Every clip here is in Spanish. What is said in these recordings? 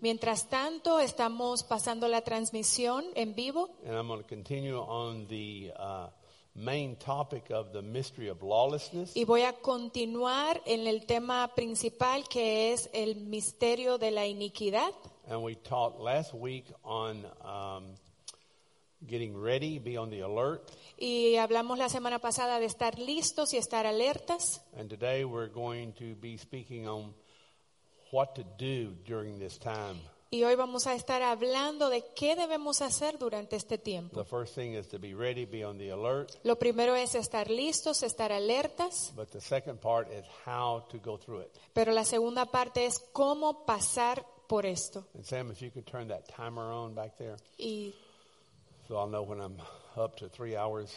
Mientras tanto, estamos pasando la transmisión en vivo. And I'm going to continue on the main topic of the mystery of lawlessness. Y voy a continuar en el tema principal, que es el misterio de la iniquidad. And we taught last week on getting ready, be on the alert. Y hablamos la semana pasada de estar listos y estar alertas. And today we're going to be speaking on what to do during this time. Y hoy vamos a estar hablando de qué debemos hacer durante este tiempo. The first thing is to be ready, be on the alert. Lo primero es estar listos, estar alertas. But the second part is how to go through it. Pero la segunda parte es cómo pasar por esto. And Sam, if you could turn that timer on back there, Y so I'll know when I'm up to 3 hours.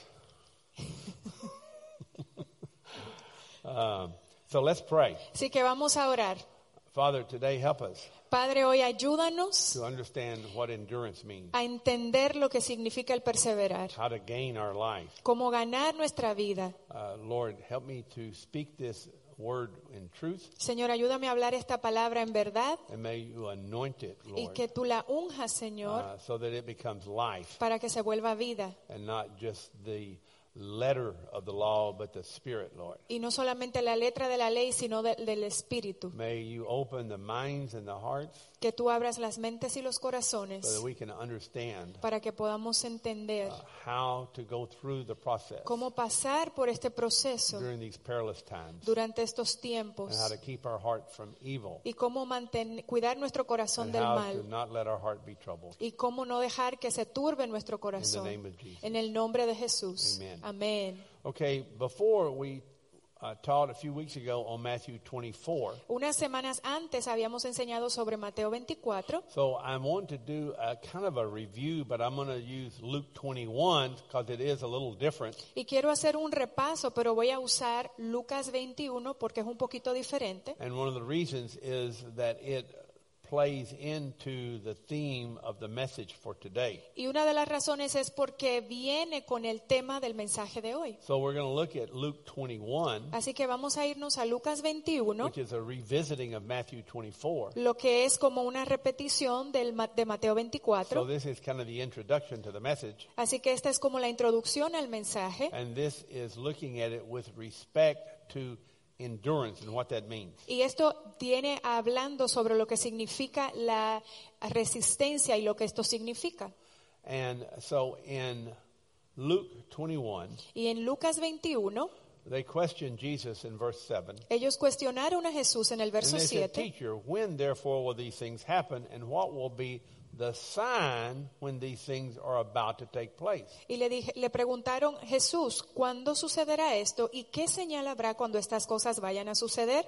So let's pray. así que vamos a orar. Father, today help us Padre, hoy ayúdanos to understand what endurance means, a entender lo que significa el perseverar, how to gain our life. cómo ganar nuestra vida. Lord, help me to speak this word in truth, Señor, ayúdame a hablar esta palabra en verdad and may you anoint it, y Lord, que tú la unjas, Señor, so that it becomes life para que se vuelva vida. and not just the letter of the law, but the spirit, Lord. Y no solamente la letra de la ley, sino del Espíritu. May you open the minds and the hearts Que tú abras las mentes y los so corazones that we can understand para que podamos entender how to go through the process cómo pasar por este proceso during these perilous times, durante estos and tiempos how to keep our heart from evil, y cómo cuidar nuestro corazón and del how to mal not let our heart be troubled. y cómo no dejar que se turbe nuestro In the corazón. name of Jesus. En el nombre de Jesús. Amen. Amén. Okay, before we taught a few weeks ago on Matthew 24. Unas semanas antes habíamos enseñado sobre Mateo 24. So I want to do a kind of a review, but I'm going to use Luke 21 because it is a little different. Y quiero hacer un repaso, pero voy a usar Lucas 21 porque es un poquito diferente. And one of the reasons is that it plays into the theme of the message for today. Y una de las razones es porque viene con el tema del mensaje de hoy. So we're going to look at Luke 21, Así que vamos a irnos a Lucas 21, which is a revisiting of Matthew 24. lo que es como una repetición de Mateo So 24. this is kind of the introduction to the message. Así que esta es como la introducción al mensaje. And this is looking at it with respect to endurance and what that means. Y esto viene hablando sobre lo que significa la resistencia y lo que esto significa. And so in Luke 21, Y en Lucas 21, they questioned Jesus in verse 7. ellos cuestionaron a Jesús en el And verso they said, 7. Teacher, when therefore will these things happen, and what will be the sign when these things are about to take place? Y le preguntaron, Jesús, ¿cuándo sucederá esto? ¿Y qué señal habrá cuando estas cosas vayan a suceder?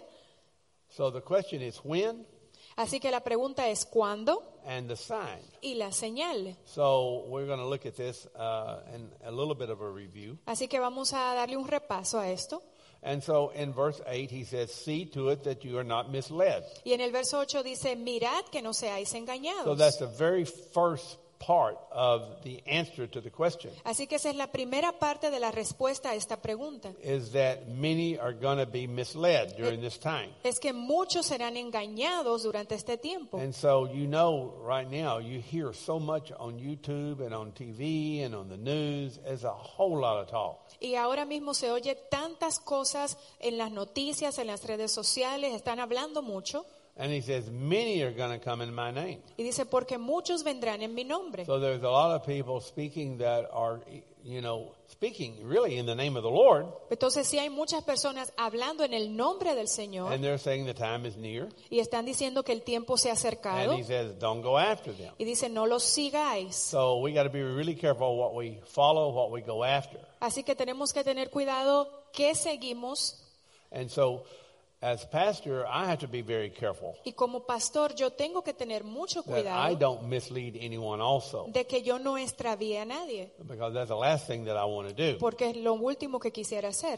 So the question is when Así que la pregunta es ¿cuándo? and the sign. Y la señal. So we're going to look at this in a little bit of a review. Así que vamos a darle un repaso a esto. And so in verse 8, he says, see to it that you are not misled. Y en el verso 8 dice, mirad que no seáis So engañados. that's the very first part of the answer to the question, Así que esa es la primera parte de la respuesta a esta pregunta. is that many are going to be misled during this time. Es que muchos serán engañados durante este tiempo. And so you know right now you hear so much on YouTube and on TV and on the news. There's a whole lot of talk. Y ahora mismo se oye tantas cosas en las noticias, en las redes sociales, están hablando mucho. And he says, many are going to come in my name. Y dice, porque muchos vendrán en mi nombre. So there's a lot of people speaking that are, speaking really in the name of the Lord. Entonces sí hay muchas personas hablando en el nombre del Señor And they're saying the time is near. y están diciendo que el tiempo se ha acercado. And he says, don't go after them. Y dice, no los sigáis. So we got to be really careful what we follow, what we go after. Así que tenemos que tener cuidado qué seguimos. And so as pastor, I have to be very careful Y como pastor yo tengo que tener mucho that I cuidado don't mislead anyone also, de que yo no extravíe a nadie. because that's the last thing that I want to do. Porque es lo último que quisiera hacer.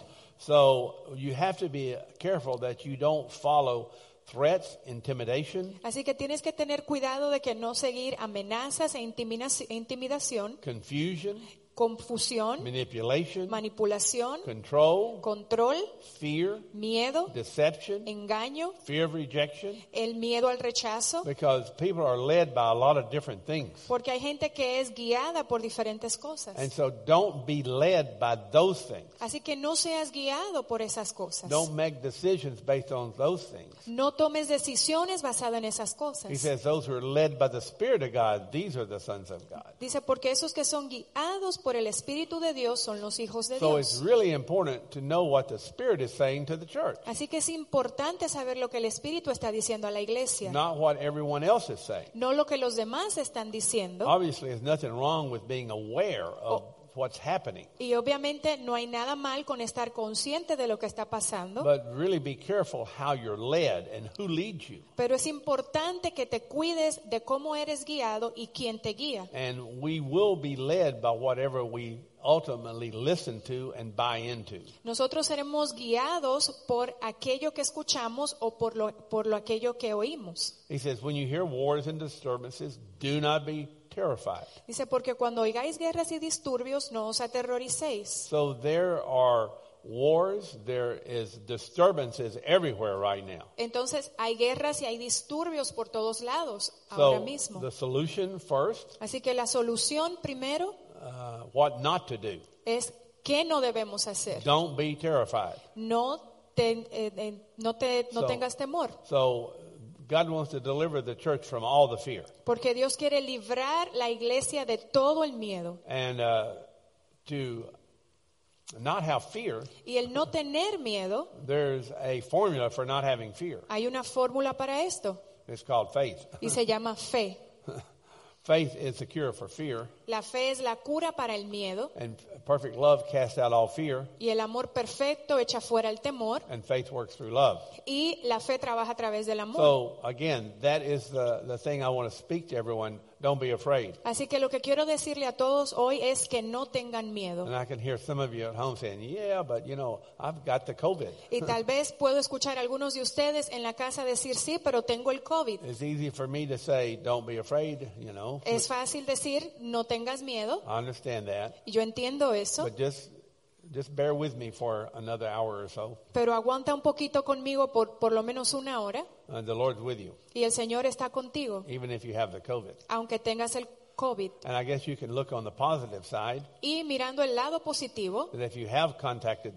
So you have to be careful that you don't follow threats, intimidation, Así que tienes que tener cuidado de que no seguir amenazas e intimidación, confusion, confusión, manipulation, manipulación, control, control, fear, miedo, deception, engaño, fear of rejection, el miedo al rechazo, because people are led by a lot of different things. porque hay gente que es guiada por diferentes cosas. And so don't be led by those things. Así que no seas guiado por esas cosas. Don't make decisions based on those things. No tomes decisiones basadas en esas He cosas. says those who are led by the Spirit of God, these are the sons of God. Dice, porque esos que son guiados por el Espíritu de Dios son los hijos de So it's Dios. really important to know what the Spirit is saying to the church, Así que es importante saber lo que el Espíritu está diciendo a la iglesia. not what everyone else is saying. No lo que los demás están diciendo. Obviously, there's nothing wrong with being aware of what's happening. Y obviamente no hay nada mal con estar consciente de lo que está pasando. But really be careful how you're led and who leads you. Pero es importante que te cuides de cómo eres guiado y quién te guía. And we will be led by whatever we ultimately listen to and buy into. Nosotros seremos guiados por aquello que escuchamos o por aquello que oímos. He says, when you hear wars and disturbances, do not be terrified. Dice, porque cuando oigáis guerras y disturbios, no os aterroricéis. So there are wars, there is disturbances everywhere right now. Entonces hay guerras y hay disturbios por todos lados ahora So mismo. the solution first, Así que la solución primero what not to do. es qué no debemos hacer. Don't be terrified. No So- tengas temor, So God wants to deliver the church from all the fear. porque Dios quiere librar la iglesia de todo el miedo. And to not have fear, Y el no tener miedo, there's a formula for not having fear. hay una fórmula para esto It's called faith. y se llama fe. Faith is the cure for fear, La fe es la cura para el miedo and perfect love casts out all fear, y el amor perfecto echa fuera el temor and faith works through love. y la fe trabaja a través del amor. So again, that is the thing I want to speak to everyone. Don't be afraid. Así que lo que quiero decirle a todos hoy es que no tengan miedo. And I can hear some of you at home saying, yeah, but you know, I've got the COVID. Y tal vez puedo escuchar a algunos de ustedes en la casa decir, sí, pero tengo el COVID. It's easy for me to say, don't be afraid, you know. Es fácil decir, no tengas miedo. I understand that. Y yo entiendo eso. But just bear with me for another hour or so. Pero aguanta un poquito conmigo por lo menos una hora. The Lord's with you, Y el Señor está contigo, even if you have the COVID. aunque tengas el COVID. And I guess you can look on the positive side, Y mirando el lado positivo, that if you have contracted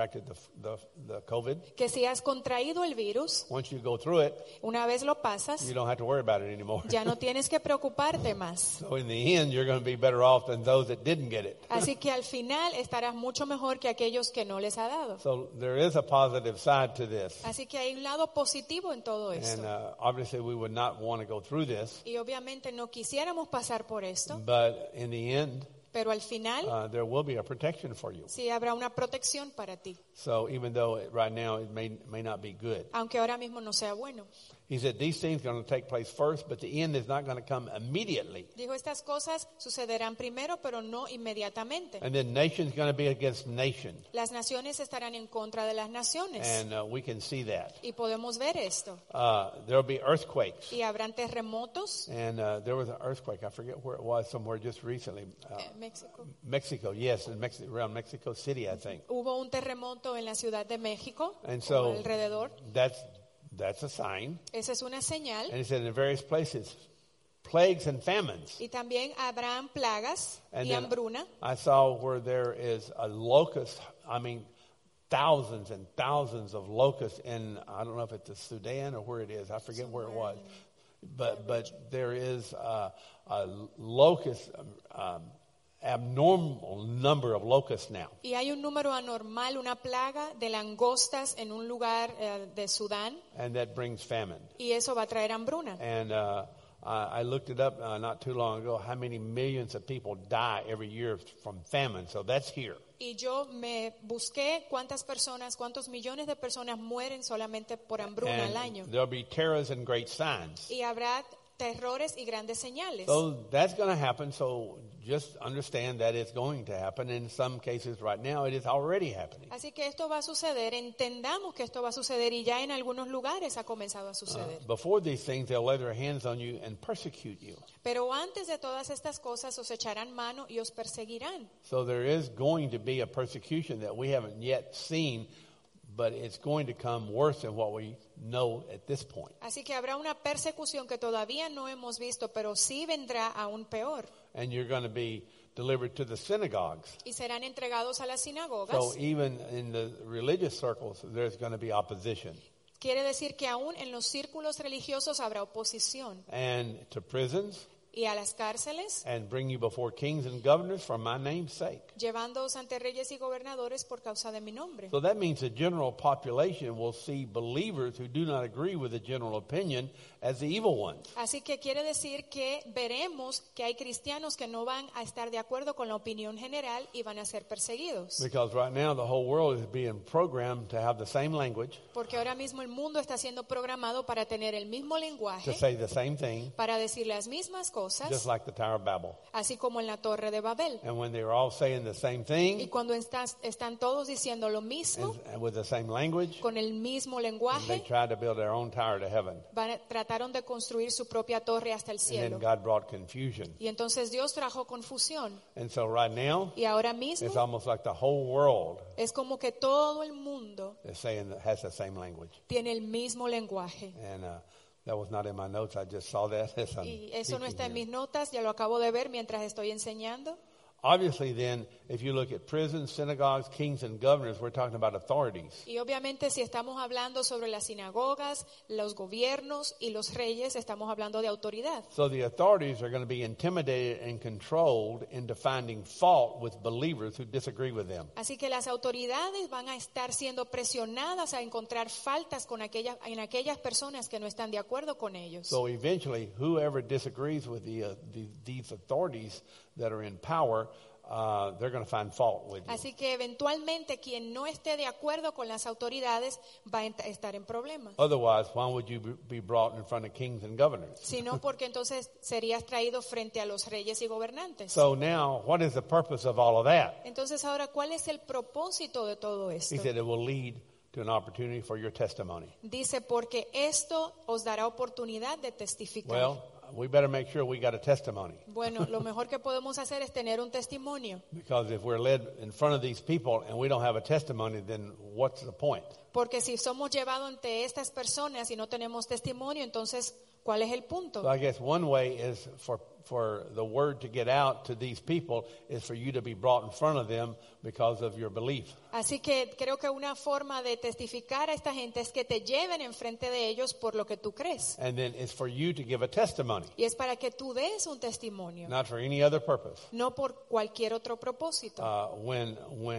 the COVID, que si has contraído el virus, once you go through it, una vez lo pasas, you don't have to worry about it anymore. ya no tienes que preocuparte más. So in the end, you're going to be better off than those that didn't get it. Así que al final estarás mucho mejor que aquellos que no les ha dado. So there is a positive side to this. Así que hay un lado positivo en todo And esto. obviously we would not want to go through this. Y obviamente no quisiéramos pasar por esto, But in the end, pero al final there will be a protection for you. sí habrá una protección para ti, So even though right now it may not be good. aunque ahora mismo no sea bueno. He said these things are going to take place first, but the end is not going to come immediately. Dijo, estas cosas sucederán primero, pero no inmediatamente. And then nation's going to be against nation. Las naciones estarán en contra de las naciones. And we can see that. Y podemos ver esto. There will be earthquakes. Y habrán terremotos. And there was an earthquake. I forget where it was, somewhere just recently. México. Mexico, yes, in around Mexico City, I think. Hubo un terremoto en la Ciudad de México, And o so alrededor. that's a sign. Esa es una señal. And he said in various places, plagues and famines. Y también habrán plagas And y then hambruna. I saw where there is a locust, thousands and thousands of locusts in, I don't know if it's the Sudan or where it is. I forget where it was. But there is a locust, abnormal number of locusts now. Y hay un número anormal, una plaga de langostas en un lugar de Sudán. And that brings famine. Y eso va a traer hambruna. And I looked it up not too long ago, how many millions of people die every year from famine. So that's here. Y yo me busqué cuántos millones de personas mueren solamente por hambruna al año. And there'll be terrors and great signs. Y habrá terrores y grandes señales. So that's going to happen. So just understand that it's going to happen. In some cases right now, it is already happening. Así que esto va a suceder, entendamos que esto va a suceder y ya en algunos lugares ha comenzado a suceder. Before these things, they'll lay their hands on you and persecute you. Pero antes de todas estas cosas os echarán mano y os perseguirán. So there is going to be a persecution that we haven't yet seen, but it's going to come worse than what we know at this point. Así que habrá una persecución que todavía no hemos visto, pero sí vendrá aún peor. And you're going to be delivered to the synagogues. Y serán entregados a las sinagogas. So even in the religious circles, there's going to be opposition. Quiere decir que aún en los círculos religiosos habrá oposición. And to prisons, Y a las cárceles, and bring you before kings and governors for my name's sake. llevándoos ante reyes y gobernadores por causa de mi nombre. So that means the general population will see believers who do not agree with the general opinion as the evil ones. Así que quiere decir que veremos que hay cristianos que no van a estar de acuerdo con la opinión general y van a ser perseguidos. Because right now the whole world is being programmed to have the same language, Porque ahora mismo el mundo está siendo programado para tener el mismo to lenguaje, say the same thing, para decir las mismas just cosas, like the Tower of Babel. así como en la Torre de Babel. And when they were all saying the same Y thing cuando están todos diciendo lo mismo, and with the same language, con el mismo they lenguaje, tried to build their own tower to heaven. trataron de construir su propia torre hasta el And then cielo. God brought confusion. Y entonces Dios trajo confusión. And so right now, Y ahora it's mismo almost like the whole world es como que todo el mundo is saying that has the same language. tiene el mismo lenguaje. And that was not in my notes. I just saw that as I'm Y eso no speaking está en here. mis notas, ya lo acabo de ver mientras estoy enseñando. Obviously, then, if you look at prisons, synagogues, kings, and governors, we're talking about authorities. Y obviamente si estamos hablando sobre las sinagogas, los gobiernos y los reyes, estamos hablando de autoridad. So the authorities are going to be intimidated and controlled into finding fault with believers who disagree with them. Así que las autoridades van a estar siendo presionadas a encontrar faltas en aquellas personas que no están de acuerdo con ellos. So eventually, whoever disagrees with these authorities that are in power, they're going to find fault with you. Así que eventualmente quien no esté de acuerdo con las autoridades va a estar en problemas. Otherwise, why would you be brought in front of kings and governors? Sino porque entonces serías traído frente a los reyes y gobernantes. So now, what is the purpose of all of that? Entonces ahora, ¿cuál es el propósito de todo esto? He said it will lead to an opportunity for your testimony. Dice, porque esto os dará oportunidad de testificar. Well, we better make sure we got a testimony. Bueno, lo mejor que podemos hacer es tener un testimonio. Because if we're led in front of these people and we don't have a testimony, then what's the point? Porque si somos llevados ante estas personas y no tenemos testimonio, entonces, ¿cuál es el punto? So I guess one way is for the word to get out to these people is for you to be brought in front of them because of your belief. Así que creo que una forma de testificar a esta gente es que te lleven enfrente de ellos por lo que tú crees. And then it's for you to give a testimony, Y es para que tú des un testimonio, not for any other purpose. no por cualquier otro propósito. When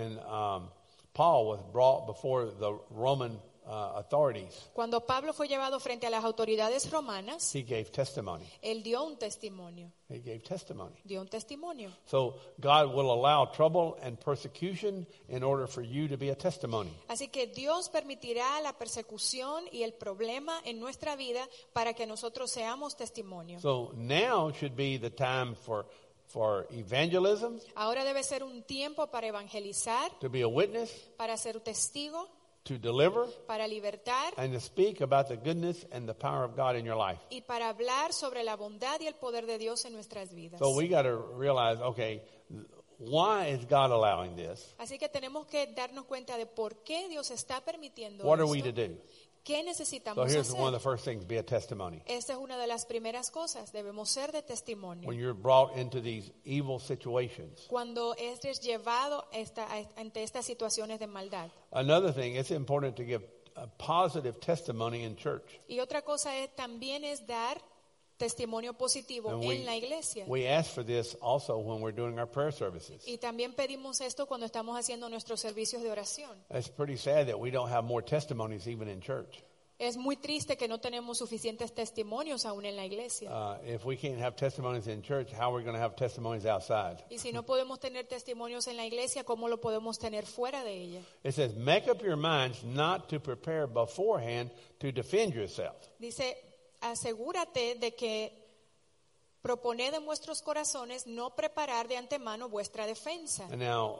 Paul was brought before the Roman authorities, Cuando Pablo fue llevado frente a las autoridades romanas, he gave testimony. él dio un testimonio. He gave testimony. Dio un testimonio. So God will allow trouble and persecution in order for you to be a testimony. Así que Dios permitirá la persecución y el problema en nuestra vida para que nosotros seamos testimonio. So now should be the time for evangelism, Ahora debe ser un tiempo para evangelizar, to be a witness, para ser testigo, to deliver, para libertar and to speak about the goodness and the power of God in your life. y para hablar sobre la bondad y el poder de Dios en nuestras vidas. So we got to realize, okay, why is God allowing this? Así que tenemos que darnos cuenta de por qué Dios está permitiendo What are we to esto. do? ¿Qué So necesitamos here's one of the hacer? first things, be a testimony. Esta es una de las primeras cosas. Debemos ser de testimonio. When you're brought into these evil situations. Cuando eres llevado ante estas situaciones de maldad. Another thing, it's important to give a positive testimony in church. Y otra cosa también es dar testimonio positivo And en la iglesia. we ask for this also when we're doing our prayer services. Y también pedimos esto cuando estamos haciendo nuestros servicios de oración. It's pretty sad that we don't have more testimonies even in church. Es muy triste que no tenemos suficientes testimonios aún en la iglesia. If we can't have testimonies in church, how are we going to have testimonies outside? Y si no podemos tener testimonios en la iglesia, ¿cómo lo podemos tener fuera de ella? It says, make up your minds not to prepare beforehand to defend yourself. Dice, asegúrate de que Proponed en vuestros corazones no preparar de antemano vuestra defensa. And now,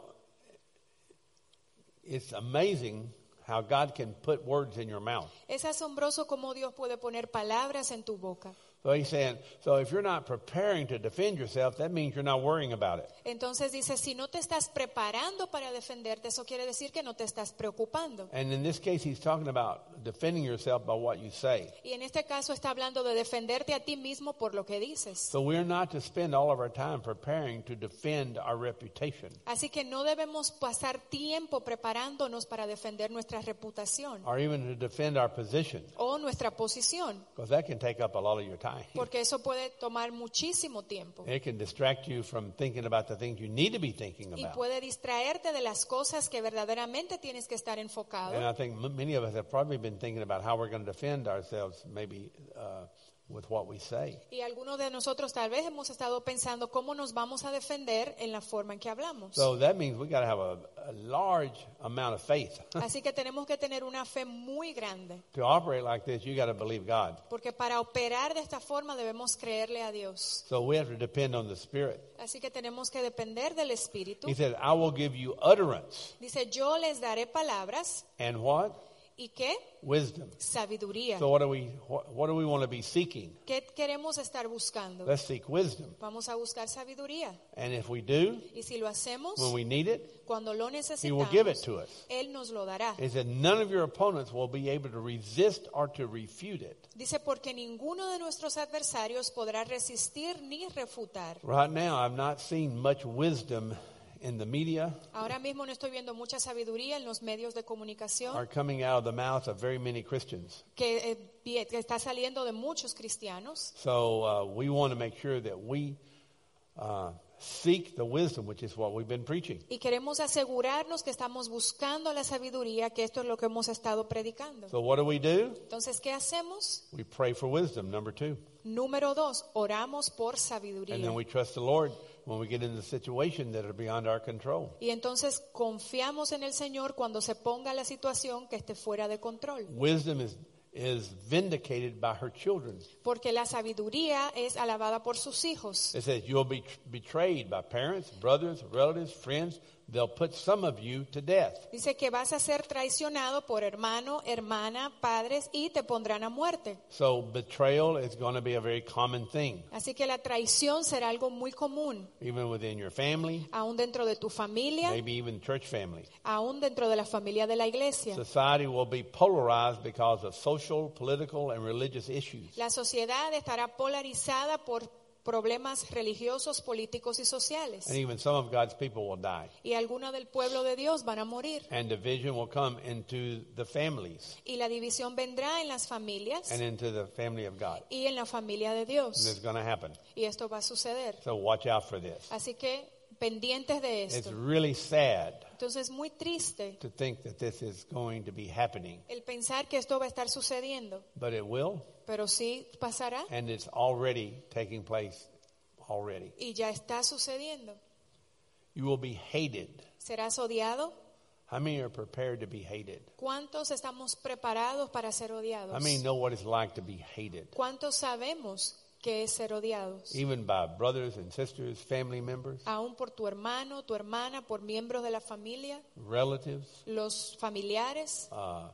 it's amazing how God can put words in your mouth. Es asombroso cómo Dios puede poner palabras en tu boca. So he's saying, so if you're not preparing to defend yourself, that means you're not worrying about it. Entonces dice, si no te estás preparando para defenderte, eso quiere decir que no te estás preocupando. And in this case, he's talking about defending yourself by what you say. Y en este caso está hablando de defenderte a ti mismo por lo que dices. So we're not to spend all of our time preparing to defend our reputation, Así que no debemos pasar tiempo preparándonos para defender nuestra reputación or even to defend our position, o nuestra posición, because that can take up a lot of your time. porque eso puede tomar muchísimo tiempo It can distract you from thinking about the things you need to be thinking y about. puede distraerte de las cosas que verdaderamente tienes que estar And enfocado. I think many of us have probably been thinking about how we're going to defend ourselves, maybe with what we say. Y algunos de nosotros tal vez hemos estado pensando cómo nos vamos a defender en la forma en que hablamos. So that means we got to have a large amount of faith. Así que tenemos que tener una fe muy grande, To operate like this, you got to believe God. porque para operar de esta forma debemos creerle a Dios. So we have to depend on the Spirit. Así que tenemos que depender del Espíritu. He said, I will give you utterance. Dice, yo les daré palabras And what? y ¿qué? Wisdom. Sabiduría. So what do we want to be seeking? ¿Qué queremos estar buscando? Let's seek wisdom. Vamos a buscar sabiduría. And if we do, Y si lo hacemos, when we need it, cuando lo He will give it necesitamos, to us. Él nos lo dará. He said, none of your opponents will be able to resist or to refute it. Dice, porque ninguno de nuestros adversarios podrá resistir ni refutar. Right now, I've not seen much wisdom in the media Ahora mismo no estoy viendo mucha sabiduría en los medios de comunicación are coming out of the mouths of very many Christians. que está saliendo de muchos cristianos. So we want to make sure that we seek the wisdom, which is what we've been preaching. Y queremos asegurarnos que estamos buscando la sabiduría, que esto es lo que hemos estado predicando. So what do? Entonces, ¿qué hacemos? We pray for wisdom, number 2. Número 2, oramos por And sabiduría. then we trust the Lord when we get into situations that are beyond our control. Y entonces confiamos en el Señor cuando se ponga la situación que esté fuera de control. Wisdom is vindicated by her children. Porque la sabiduría es alabada por sus hijos. It says you'll be betrayed by parents, brothers, relatives, friends. They'll put some of you to death. Dice que vas a ser traicionado por hermano, hermana, padres y te pondrán a muerte. So betrayal is going to be a very common thing, Así que la traición será algo muy común, even within your family, aún dentro de tu familia, maybe even church family. aún dentro de la familia de la iglesia. Society will be polarized because of social, political, and religious issues. La sociedad estará polarizada por problemas religiosos, políticos y sociales. And even some of God's people will die. Y algunos del pueblo de Dios van a morir. And division will come into the families Y la división vendrá en las familias and into the family of God. y en la familia de And Dios. it's going to happen. Y esto va a suceder. So watch out for this. Así que pendientes de It's esto. really sad Entonces, muy triste to think that this is going to be happening, el pensar que esto va a estar sucediendo, but it will, pero sí pasará and it's already taking place already. y ya está sucediendo. You will be hated. ¿Serás odiado? How many are prepared to be hated? ¿Cuántos estamos preparados para ser odiados? How many know what it's like to be hated? ¿Cuántos sabemos qué es ser odiados? Even by brothers and sisters, family members, Aún por tu hermano, tu hermana, por miembros de la familia, relatives, los familiares,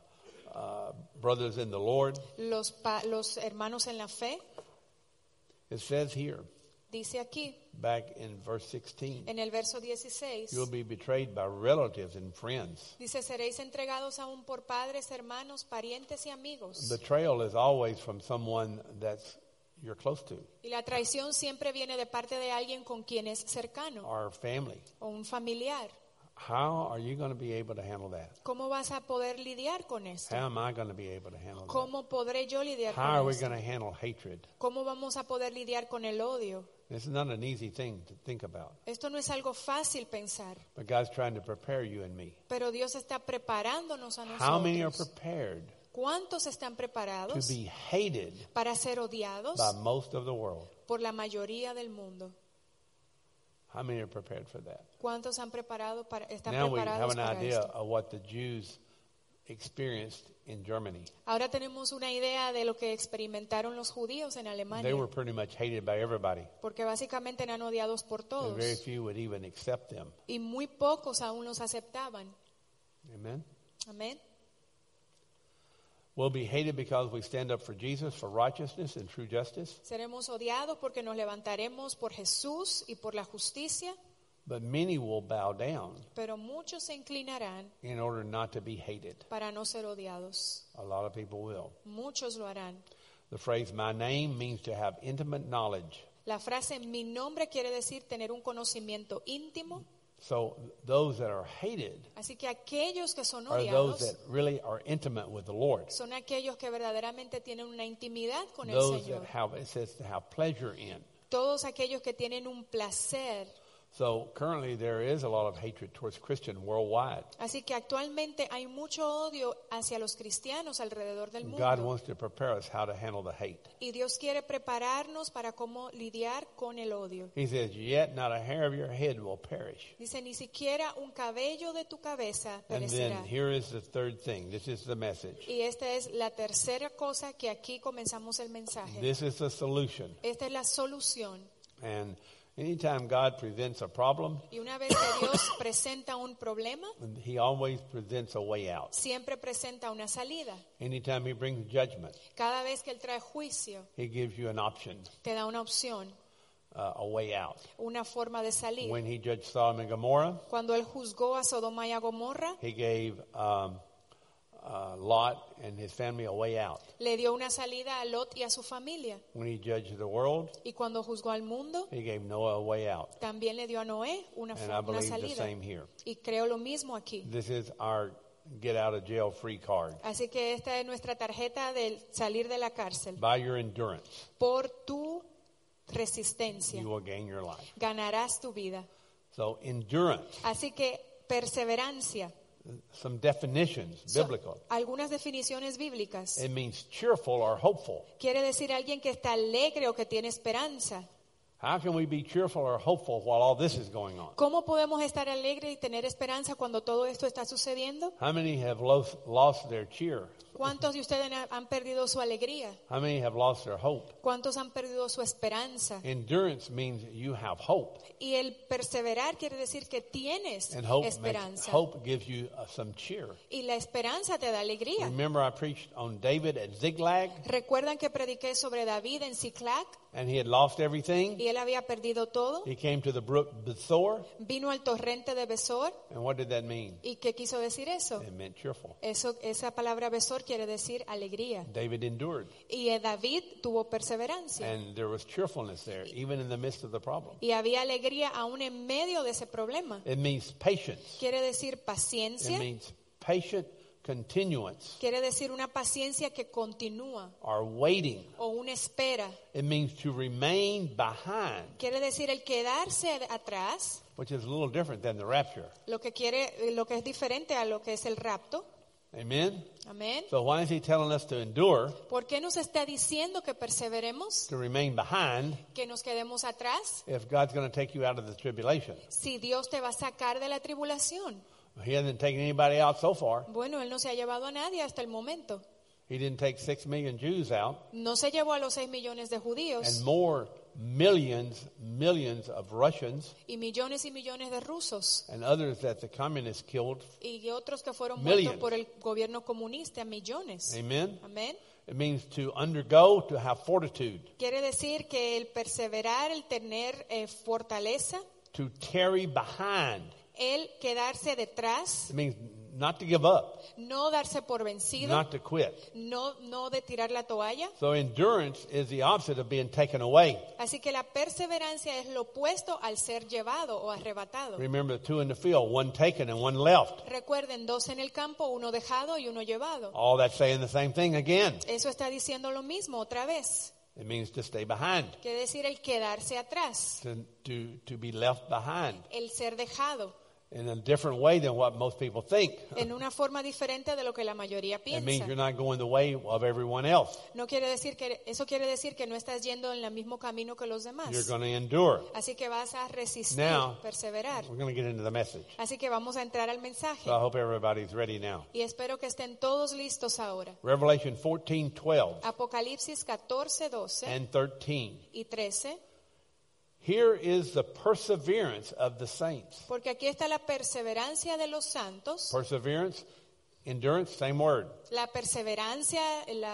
brothers in the Lord. los hermanos en la fe. It says here, Dice aquí, back in verse 16, en el verso 16, you'll be betrayed by relatives and friends. dice, seréis entregados aún por padres, hermanos, parientes y amigos. Betrayal is always from someone that's you're close to, Y la traición siempre viene de parte de alguien con quien es cercano or family. o un familiar. How are you going to be able to handle that? ¿Cómo vas a poder lidiar con esto? How am I going to be able to handle that? ¿Cómo podré yo lidiar How are con we esto? going to handle hatred? ¿Cómo vamos a poder lidiar con el odio? This is not an easy thing to think about, Esto no es algo fácil pensar, but God's trying to prepare you and me. pero Dios está preparándonos a How many are nosotros. prepared ¿Cuántos están to preparados be hated para ser odiados by most of the world? por la mayoría del mundo? How many are prepared for that? ¿Cuántos están Now we have preparados an para idea esto? of what the Jews experienced in Germany. Ahora tenemos una idea de lo que experimentaron los judíos en They Alemania, were pretty much hated by everybody. porque básicamente eran odiados por And todos very few would even accept them. y muy pocos aún los aceptaban. Amen. Amén. We'll be hated because we stand up for Jesus, for righteousness and true justice. Seremos odiados porque nos levantaremos por Jesús y por la justicia, But many will bow down pero muchos se inclinarán in order not to be hated. para no ser odiados. A lot of people will. Muchos lo harán. The phrase "my name" means to have intimate knowledge. La frase mi nombre quiere decir tener un conocimiento íntimo. So those that are hated Así que aquellos que son are odiados those that really are intimate with the Lord. son aquellos que verdaderamente tienen una intimidad con el Those that Señor. have, it says, to have pleasure in. Todos aquellos que tienen un placer. So currently there is a lot of hatred towards Christians worldwide. Así que actualmente hay mucho odio hacia los cristianos alrededor del God mundo. wants to prepare us how to handle the hate. Y Dios quiere prepararnos para cómo lidiar con el odio. He says, yet not a hair of your head will perish. Dice, ni siquiera un cabello de tu cabeza And then perecerá. here is the third thing. This is the message. Y esta es la tercera cosa que aquí comenzamos el mensaje. This is the solution. Esta es la solución. And anytime God presents a problem, Y una vez que Dios presenta un problema, He always presents a way out. siempre presenta una salida. Anytime He brings judgment, Cada vez que Él trae juicio, He gives you an option, te da una opción, a way out. una forma de salir. When He judged Sodom and Gomorrah, Cuando Él juzgó a Sodoma y a Gomorra, He gave Lot and his family a way out. le dio una salida a Lot y a su familia. When He judged the world, Y cuando juzgó al mundo, He gave Noah a way out. también le dio a Noé una, And I una believe the salida. same here. Y creo lo mismo aquí. This is our get out of jail free card. Así que esta es nuestra tarjeta del salir de la cárcel. By your endurance, Por tu resistencia, you will gain your life. ganarás tu vida. So endurance, Así que perseverancia. some definitions, So, biblical. algunas definiciones bíblicas. It means cheerful or hopeful. Quiere decir alguien que está alegre o que tiene esperanza. How can we be cheerful or hopeful while all this is going on? ¿Cómo podemos estar alegres y tener esperanza cuando todo esto está sucediendo? How many have lost their cheer? ¿Cuántos de ustedes han perdido su alegría? How many have lost their hope? ¿Cuántos han perdido su esperanza? Endurance means you have hope. Y el perseverar quiere decir que tienes And hope esperanza. hope gives you some cheer. Y la esperanza te da alegría. Remember I preached on David at Ziklag ¿Recuerdan que prediqué sobre David en Ziklag? and he had lost everything? Y él había perdido todo. He came to the brook Besor, Vino al torrente de Besor. and what did that mean? ¿Y qué quiso decir eso? It meant cheerful. Esa palabra Besor quiere decir alegría. David endured, Y David tuvo perseverancia. and there was cheerfulness there, even in the midst of the problem. Y había alegría aún en medio de ese problema. It means patience. Quiere decir It paciencia. means patient continuance Quiere decir una paciencia que continúa or waiting. o una espera. It means to remain behind, Quiere decir el quedarse atrás, which is a little different than the rapture. lo que es diferente a lo que es el rapto. Amen? Amén. So why is he telling us to endure, ¿Por qué nos está diciendo que perseveremos, to remain behind, que nos quedemos atrás, if God's going to take you out of the tribulation? si Dios te va a sacar de la tribulación? He hasn't taken anybody out so far. Bueno, Él no se ha llevado a nadie hasta el momento. He didn't take 6 million Jews out, No se llevó a los 6 millones de and judíos more millions of Russians y millones de rusos and others that the communists killed. y otros que fueron Millions. muertos por el gobierno comunista, millones. Amen? Amén. It means to undergo, to have fortitude, Quiere decir que el perseverar, el tener fortaleza, to tarry behind. el quedarse detrás, It means not to give up, no darse por vencido, not to quit. no de tirar la toalla. So endurance is the opposite of being taken away. Así que la perseverancia es lo opuesto al ser llevado o arrebatado. Remember the two in the field, one taken and one left. Recuerden, 2 en el campo, 1 dejado y 1 llevado. All that's saying the same thing again. Eso está diciendo lo mismo otra vez. It means to stay behind, Quiere decir el quedarse atrás, to be left behind. el ser dejado. in a different way than what most people think. en una forma diferente de lo que la mayoría It means piensa. you're not going the way of everyone else. No quiere decir que eso quiere decir que no estás yendo en el mismo camino que los demás. You're going to endure. Así que vas a resistir, Now, perseverar. We're going to get into the message. Así que vamos a entrar al mensaje. So I hope everybody's ready now. Y espero que estén todos listos ahora. Revelation 14:12 Apocalipsis 14, 12 and 13. y 13. Here is the perseverance of the saints. Porque aquí está la perseverancia de los santos. Perseverance, endurance, same word. La perseverancia,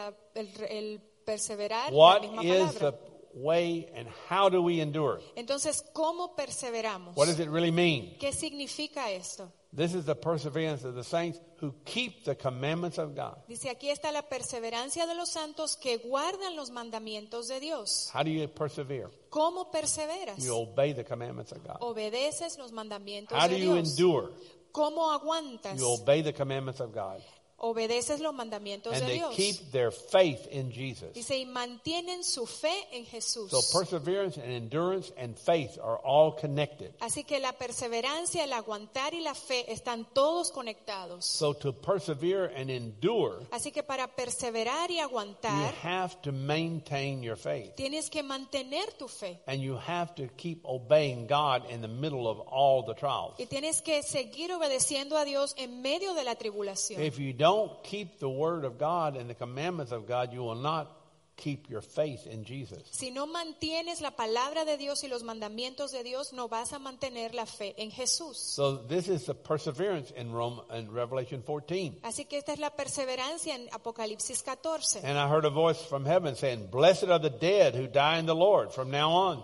el perseverar, la What misma is palabra. the way and how do we endure? Entonces, ¿cómo perseveramos? What does it really mean? ¿Qué significa esto? This is the perseverance of the saints who keep the commandments of God. Dice, aquí está la perseverancia de los santos que guardan los mandamientos de Dios. How do you persevere? ¿Cómo perseveras? You obey the commandments of God. Obedeces los mandamientos How de do you Dios. endure? ¿Cómo aguantas? You obey the commandments of God. Obedeces los mandamientos And de they Dios. keep their faith in Jesus. Dice, y mantienen su fe en Jesús. So perseverance and endurance and faith are all connected. Así que la perseverancia, el aguantar y la fe están todos conectados. So to persevere and endure, Así que para perseverar y you aguantar, have to maintain your faith. tienes que mantener tu fe. And you have to keep obeying God in the middle of all the trials. Y tienes que seguir obedeciendo a Dios en medio de la tribulación. If you don't keep the word of God and the commandments of God, you will not keep your faith in Jesus. Si no mantienes la palabra de Dios y los mandamientos de Dios, no vas a mantener la fe en Jesús. So this is the perseverance in Revelation 14. Así que esta es la perseverancia en Apocalipsis 14. And I heard a voice from heaven saying, "Blessed are the dead who die in the Lord from now on."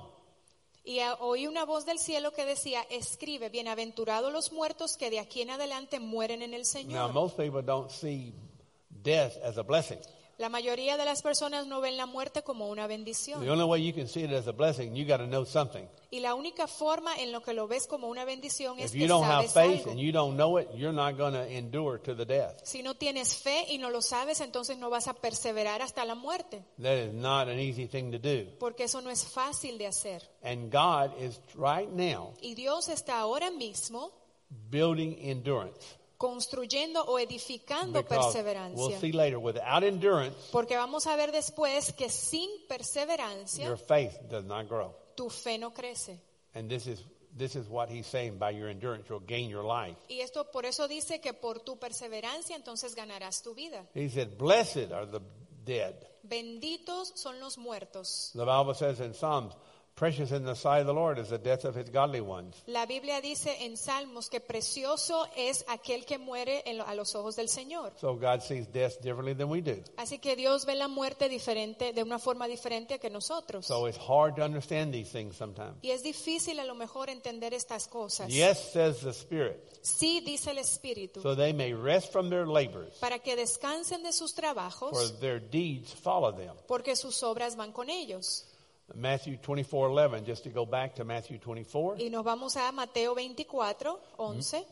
Y oí una voz del cielo que decía, escribe, bienaventurados los muertos que de aquí en adelante mueren en el Now, Señor. most people don't see death as a blessing. La mayoría de las personas no ven la muerte como una bendición. The only way you can see it as a blessing, you got to know something. Y la única forma en lo que lo ves como una bendición es If you que don't have sabes faith algo. and you don't know it, you're not going to endure to the death. Si no tienes fe y no lo sabes, entonces no vas a perseverar hasta la muerte. That is not an easy thing to do. Porque eso no es fácil de hacer. And God is right now Y Dios está ahora mismo building endurance. construyendo o edificando Because we'll perseverancia. see later, without endurance, Porque vamos a ver después que sin perseverancia your faith does not grow. tu fe no crece. And this is what he's saying, by your endurance you'll gain your life. Y esto por eso dice que por tu perseverancia entonces ganarás tu vida. He said, "Blessed are the dead." Benditos son los muertos. The Bible says in Psalms, "Precious in the sight of the Lord is the death of his godly ones." La Biblia dice en Salmos que precioso es aquel que muere a los ojos del Señor. So God sees death differently than we do. Así que Dios ve la muerte diferente, de una forma diferente que nosotros. So it's hard to understand these things sometimes. Y es difícil a lo mejor entender estas cosas. Yes, says the Spirit, Sí, dice el Espíritu, so they may rest from their labors, para que descansen de sus for trabajos, their deeds follow them. porque sus obras van con ellos. Matthew 24:11, just to go back to Matthew 24, Y nos vamos a Mateo 24, 11,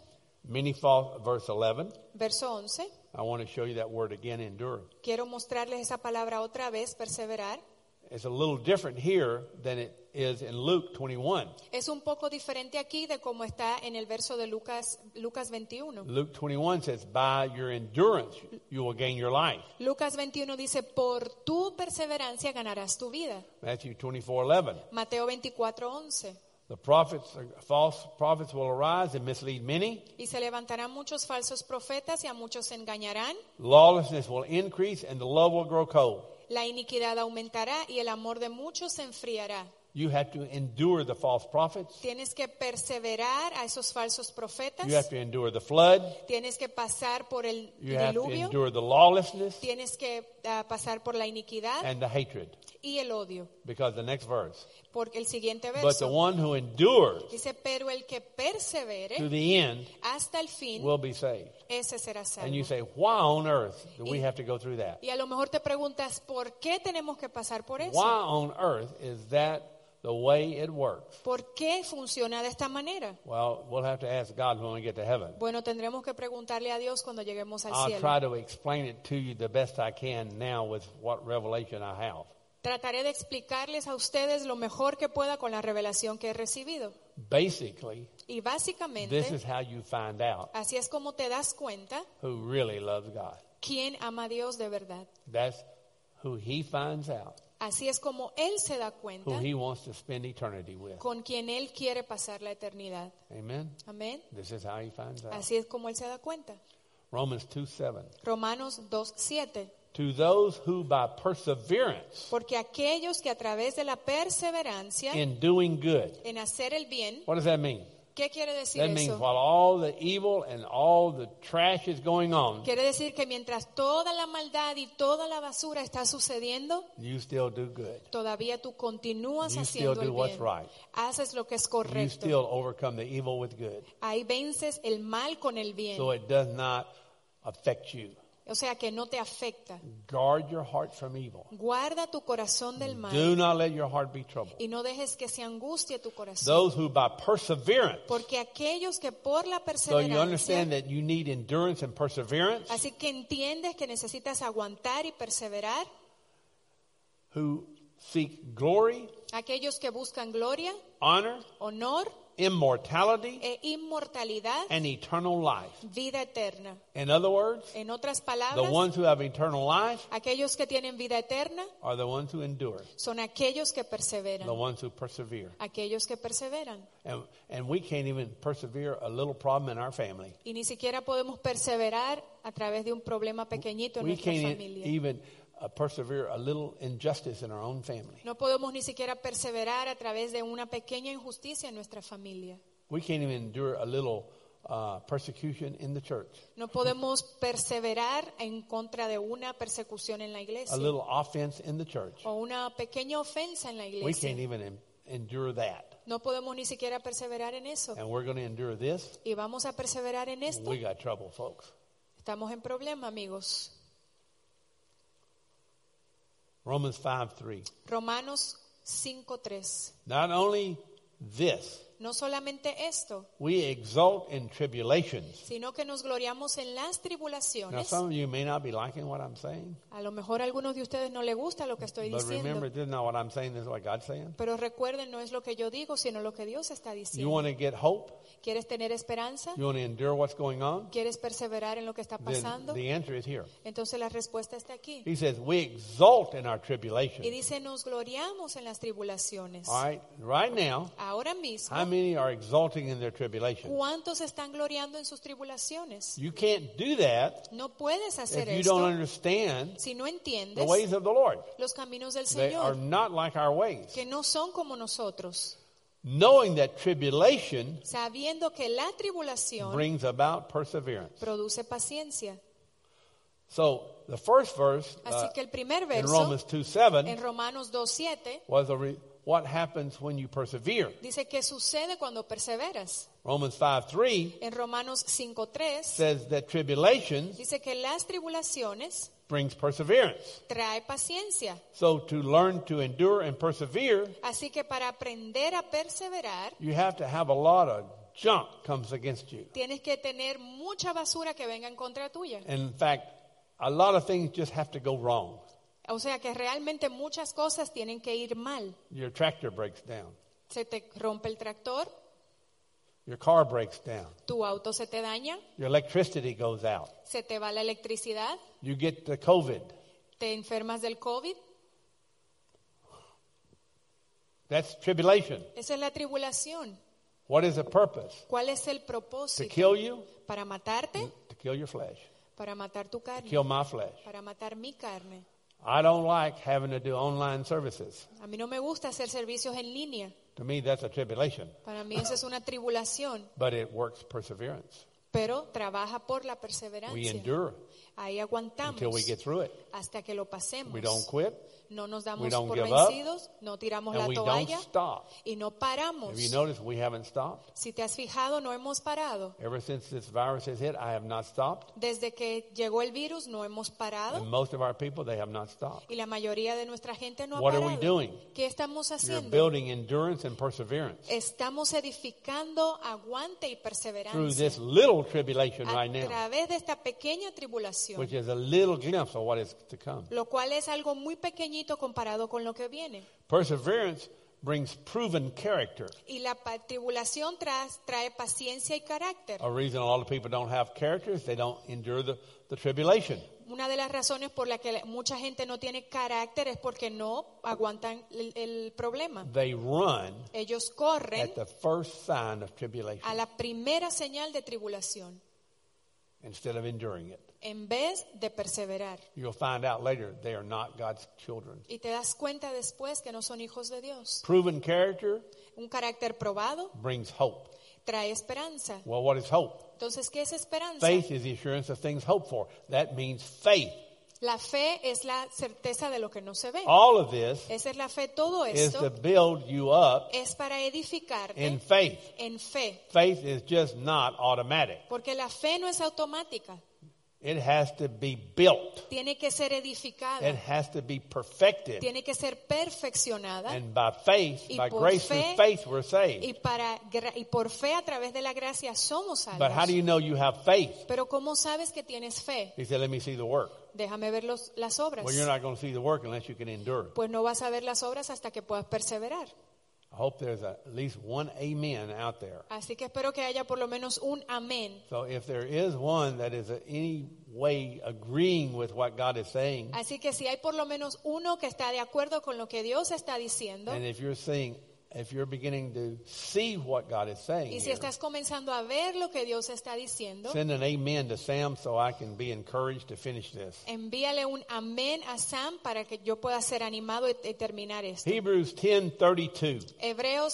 verse 11. verso 11. I want to show you that word again, endure. Quiero mostrarles esa palabra otra vez, perseverar. It's a little different here than it is in Luke 21. Es un poco diferente aquí de cómo está en el verso de Lucas 21. Luke 21 says, "By your endurance you will gain your life." Lucas 21 dice, por tu perseverancia ganarás tu vida. Matthew 24:11. Mateo 24, 11. The false prophets will arise and mislead many. Y se levantarán muchos falsos profetas y a muchos engañarán. Lawlessness will increase and the love will grow cold. La iniquidad aumentará y el amor de muchos se enfriará. You have to endure the false prophets. Tienes que perseverar a esos falsos profetas. You have to endure the flood. Tienes que pasar por el You have to diluvio. endure the lawlessness Tienes que pasar por la iniquidad and the hatred. y el odio. Because the next verse. Porque el siguiente But the verso one who endures dice, pero el que persevere to the end hasta el fin, will be saved. ese será And you salvo. say, why on earth do we have to go through that? Y a lo mejor te preguntas, ¿por qué tenemos que pasar por eso? Why on earth is that the way it works? ¿Por qué funciona de esta manera? Well, we'll have to ask God when we get to heaven. Bueno, tendremos que preguntarle a Dios cuando lleguemos al I'll cielo. try to explain it to you the best I can now with what revelation I have. Trataré de explicarles a ustedes lo mejor que pueda con la revelación que he recibido. Basically, Y this básicamente, is how you find out así es como te das cuenta who really loves God. quién ama a Dios de verdad. That's who he finds out, Así es como Él se da who cuenta he wants to spend eternity with. con quien Él quiere pasar la eternidad. Amen? Amén. This is how he finds out. Así es como Él se da cuenta. Romans 2:7. Romanos 2:7. To those who by perseverance Porque aquellos que a través de la perseverancia in doing good. en hacer el bien, What does that mean? ¿qué quiere decir That means eso? while all the evil and all the trash is going on, Quiere decir que mientras toda la maldad y toda la basura está sucediendo, you still do good. todavía tú continúas You haciendo still el do what's bien. right. Haces lo que es You correcto. still overcome the evil with good. Ahí vences el mal con el bien. So it does not affect you. O sea que no te afecta. Guard your heart from evil. Guarda tu corazón del Do mal not let your heart be troubled. y no dejes que se angustie tu corazón. Those who by perseverance, Porque aquellos que por la so you understand perseverancia, that you need endurance and perseverance, así que entiendes que necesitas aguantar y perseverar, who seek glory, aquellos que buscan gloria, honor, honor immortality, e inmortalidad, and eternal life. vida eterna. In other words, En otras the palabras, ones who have eternal life aquellos que tienen vida eterna are the ones who endure, son aquellos que perseveran, the ones who persevere. aquellos que perseveran. And we can't even persevere a little problem in our family. Y ni siquiera podemos perseverar a través de un problema pequeñito en We nuestra can't familia. even persevere a little injustice in our own family. No podemos ni siquiera perseverar a través de una pequeña injusticia en nuestra familia. We can't even endure a little persecution in the church, No podemos perseverar en contra de una persecución en la a iglesia little offense in the church. o una pequeña ofensa en la We can't iglesia. even endure that. No podemos ni siquiera perseverar en eso. And we're going to endure this. Y vamos a perseverar en esto. We got trouble, folks. Estamos en problema, amigos. Romans 5:3. Romanos 5:3. Not only this, No solamente esto, we exult in tribulations. sino que nos gloriamos en las Now, tribulaciones. some of you may not be liking what I'm saying, A lo mejor a algunos de ustedes no les gusta lo que estoy but diciendo. remember, this is not what I'm saying, this is what God's saying. Pero recuerden, no es lo que yo digo, sino lo que Dios está You diciendo. want to get hope? ¿Quieres tener esperanza? You want to endure what's going on? ¿Quieres perseverar en lo que está Then pasando? the answer is here. Entonces la respuesta está aquí. He says, we exult in our Y tribulation. dice, nos gloriamos en las tribulaciones. All right now, Ahora mismo, how many are exulting in their tribulation? ¿cuántos están gloriando en sus tribulaciones? You can't do that No puedes hacer if you don't esto understand si no the entiendes ways of the Lord. los caminos del They are Señor, not like our ways. que no son como nosotros. Knowing that tribulation Sabiendo que la tribulación brings about perseverance. produce paciencia. So the first verse Así que el primer in verso, Romans 2:7 en Romanos 2:7, was what happens when you persevere. dice que sucede cuando perseveras. Romans 5:3 En Romanos 5:3 says that tribulation dice que las tribulaciones brings perseverance. trae paciencia. So to learn to endure and persevere, Así que para aprender a perseverar, you have to have a lot of junk comes against you. tienes que tener mucha basura que venga en contra tuya. In fact, a lot of things just have to go wrong. O sea que realmente muchas cosas tienen que ir mal. Your tractor breaks down. Se te rompe el tractor, Your car breaks down. tu auto se te daña, Your electricity goes out. se te va la electricidad, You get the COVID. te enfermas del COVID. That's tribulation. Esa es la tribulación. What is the purpose? ¿Cuál es el To propósito? kill you? Para matarte, To kill your flesh. para matar tu carne, Kill my flesh. para matar mi carne. I don't like having to do online services. A mí no me gusta hacer servicios en línea. To me, that's a tribulation. Para mí eso es una tribulación, But it works perseverance. pero trabaja por la We perseverancia. endure Ahí aguantamos until we get through it. hasta que lo pasemos. We don't quit. No nos We damos don't por give up. vencidos, no tiramos And la we don't toalla stop. y no paramos. Have you noticed we haven't stopped? Si te has fijado, no hemos parado. Ever since this virus has hit, I have not stopped. Desde que llegó el virus no hemos parado And most of our people, they have not stopped. y la mayoría de nuestra gente no ha What are we parado. doing? ¿Qué estamos You're haciendo? building endurance and perseverance Estamos edificando aguante y through perseverancia this little little tribulation a right now, través de esta pequeña tribulación, which is a little glimpse of what is to come. lo cual es algo muy pequeñito comparado con lo que viene. Perseverance brings proven character. Y la tribulación trae paciencia y carácter. A reason a lot of people don't have character is they don't endure the tribulation. Una de las razones por la que mucha gente no tiene carácter es porque no aguantan el problema. They run Ellos corren at the first sign of tribulation a la primera señal de tribulación instead of enduring it. en vez de perseverar. You'll find out later they are not God's children. Y te das cuenta después que no son hijos de Dios. Proven character Un carácter probado brings hope. trae esperanza. Well, what is hope? Entonces, ¿qué es esperanza? Faith is the assurance of things hoped for. That means faith. La fe es la certeza de lo que no se ve. All of this Esa es la fe. Todo is to esto build you up es para edificarte in faith. en fe. Faith is just not automatic. Porque la fe no es automática. It has to be built. Tiene que ser edificada. It has to be perfected. Tiene que ser perfeccionada. And by faith, Y by por grace fe- through faith, we're saved. Y por fe a través de la gracia somos But how salvos. do you know you have faith? Pero ¿cómo sabes que tienes fe? He said, let me see the work. Déjame ver las obras. Well, you're not going to see the work unless you can endure. Pues no vas a ver las obras hasta que puedas perseverar. I hope there's at least one amen out there. Así que espero que haya por lo menos un amén. So if there is one that is any way agreeing with what God is saying, Así que si hay por lo menos uno que está de acuerdo con lo que Dios está diciendo, and if you're beginning to see what God is saying y si here, estás comenzando a ver lo que Dios está diciendo, send an amen to Sam so I can be encouraged to finish this. envíale un amén a Sam para que yo pueda ser animado y terminar esto. Hebrews 10:32. Hebreos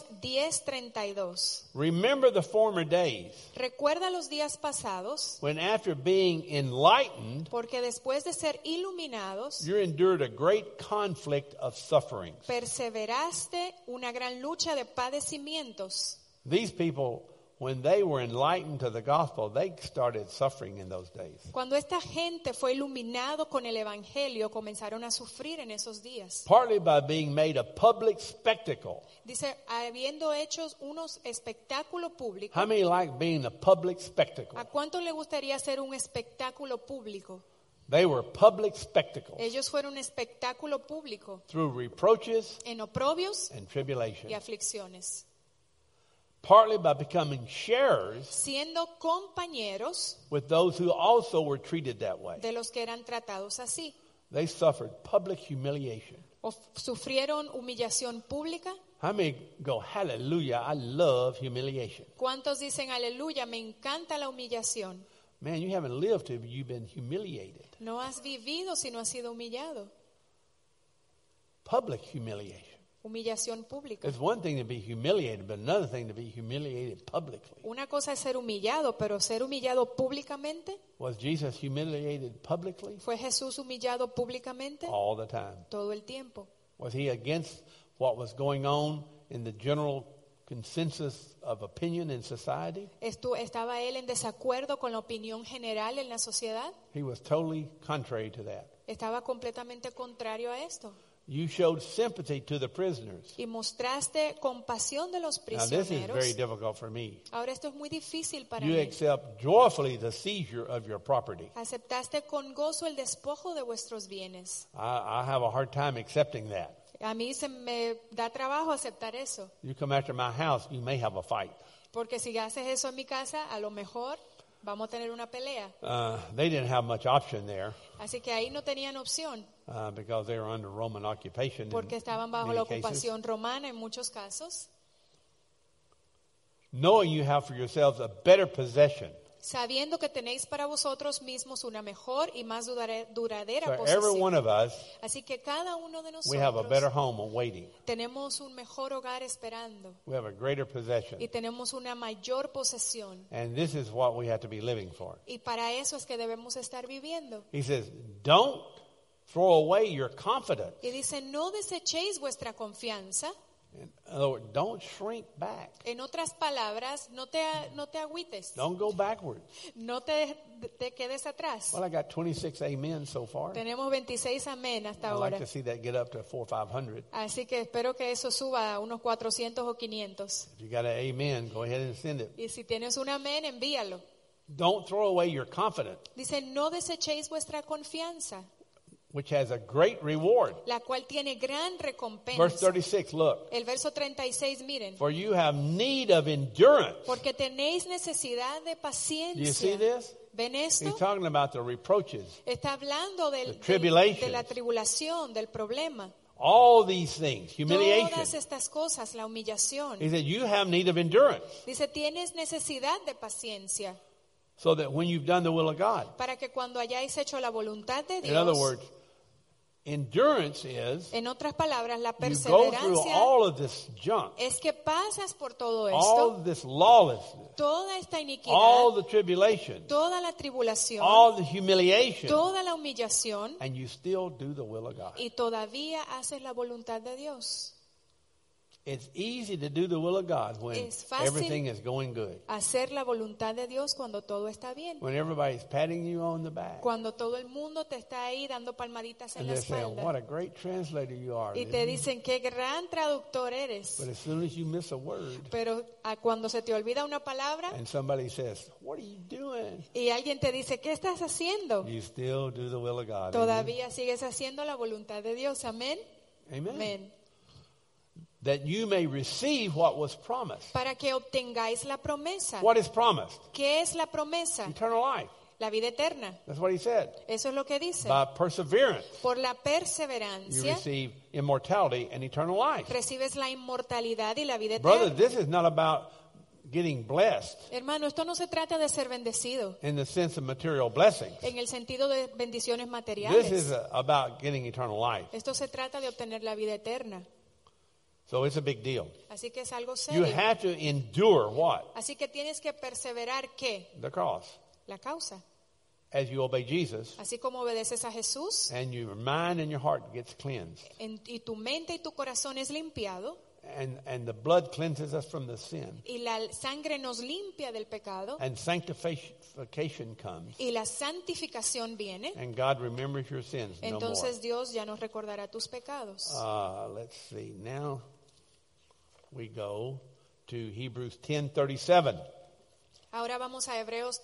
10:32. Remember the former days Recuerda los días pasados, when after being enlightened, porque después de ser iluminados, you endured a great conflict of sufferings. perseveraste una gran lucha de padecimientos. These people, when they were enlightened to the gospel, they started suffering in those days. Cuando esta gente fue iluminado con el evangelio, comenzaron a sufrir en esos días. Partly by being made a public spectacle. Dice, habiendo hecho unos espectáculos públicos. How many like being a public spectacle? ¿A cuánto le gustaría hacer un espectáculo público? They were public spectacles Ellos fueron un espectáculo público through reproaches en oprobios and tribulation. y aflicciones. Partly by becoming sharers Siendo compañeros with those who also were treated that way. de los que eran tratados así. They suffered public humiliation. O sufrieron humillación pública. How many go, hallelujah, I love humiliation? ¿Cuántos dicen aleluya? Me encanta la humillación. Man, you haven't lived till you've been humiliated. No has vivido si no has sido humillado. Public humiliation. Humillación pública. It's one thing to be humiliated, but another thing to be humiliated publicly. Una cosa es ser humillado, pero ser humillado públicamente. Was Jesus humiliated publicly? ¿Fue Jesús humillado públicamente? All the time. Todo el tiempo. Was he against what was going on in the general consensus of opinion in society? ¿Estaba él en desacuerdo con la opinión general en la sociedad? He was totally contrary to that. Estaba completamente contrario a esto. You showed sympathy to the prisoners. Y mostraste compasión de los Now, this is very prisioneros. difficult for me. Ahora esto es muy difícil para You mí. accept joyfully the seizure of your property. Aceptaste con gozo el despojo de vuestros bienes. I have a hard time accepting that. A mí se me da trabajo aceptar eso. You come after my house, you may have a fight. Porque si haces eso en mi casa, a lo mejor vamos a tener una pelea. They didn't have much option there Así que ahí no tenían opción. because they were under Roman occupation. Porque in estaban bajo many la cases. ocupación romana en muchos casos. Knowing you have for yourselves a better possession. Sabiendo que tenéis para vosotros mismos una mejor y más duradera So every one posesión. of us, Así que cada uno de we have a better nosotros home awaiting. tenemos un mejor hogar esperando. We have a greater possession. Y tenemos una mayor posesión. And this is what we have to be living for. Y para eso es que debemos estar viviendo. He says, don't throw away your confidence. Y dice, no desechéis vuestra confianza. In other words, don't shrink back. En otras palabras, no te agüites. Don't go backwards. No te quedes atrás. Well, I got 26 amen so far. Tenemos 26 amén hasta I'd like ahora. to see that get up to 400 or 500. Así que espero que eso suba a unos 400 o 500. If you got an amen, go ahead and send it. Y si tienes un amén, envíalo. Don't throw away your confidence, Dice, no desechéis vuestra confianza, which has a great reward. la cual tiene gran recompensa. Verse 36, look. El verso 36, miren. For you have need of endurance. Porque tenéis necesidad de Do you see paciencia. this? ¿Ven esto? He's talking about the reproaches, Está hablando the tribulations. de la tribulación, del problema. all these things, humiliation. Todas estas cosas, la humillación. He said, you have need of endurance, Dice, tienes necesidad de paciencia so that when you've done the will of God. para que cuando hayáis hecho la voluntad de In other Dios, words, endurance is en otras palabras, la you go through perseverancia all of this junk, es que pasas por todo all esto, of this lawlessness, toda esta iniquidad, all the tribulation, toda la tribulación, all the humiliation, toda la humillación, and you still do the will of God. y todavía haces la voluntad de Dios. It's easy to do the will of God when Es fácil everything is going good. Hacer la voluntad de Dios cuando todo está bien. When everybody's patting you on the back. Cuando todo el mundo te está ahí dando palmaditas en And la they're saying, what espalda. a great translator you are. Y te dicen, qué gran traductor eres. But as soon as you miss a word Pero cuando se te olvida una palabra and somebody says, what are you doing? y alguien te dice, ¿qué estás haciendo? You still do the will of God. Amen? Todavía sigues haciendo la voluntad de Dios. Amén. Amen. Amén. That you may receive what was promised. Para que obtengáis la promesa. What is promised? ¿Qué es la promesa? Eternal life. La vida eterna. That's what he said. Eso es lo que dice. By perseverance, Por la you perseverancia receive immortality and eternal life. recibes la inmortalidad y la vida Brother, eterna. this is not about getting blessed Hermano, esto no se trata de ser bendecido in the sense of material blessings. en el sentido de bendiciones This materiales. is about getting eternal life. Esto se trata de obtener la vida eterna. So it's a big deal. Así que es algo You serio. have to endure what? Así que tienes que perseverar ¿qué? The cross. La causa. As you obey Jesus Así como obedeces a Jesús and your mind and your heart gets cleansed. y tu mente y tu corazón es limpiado And the blood cleanses us from the sin. y la sangre nos limpia del pecado And sanctification comes. y la santificación viene, And God remembers your sins no more. entonces Dios ya nos recordará tus pecados. Let's see. Now we go to Hebrews 10:37. Ahora vamos a Hebreos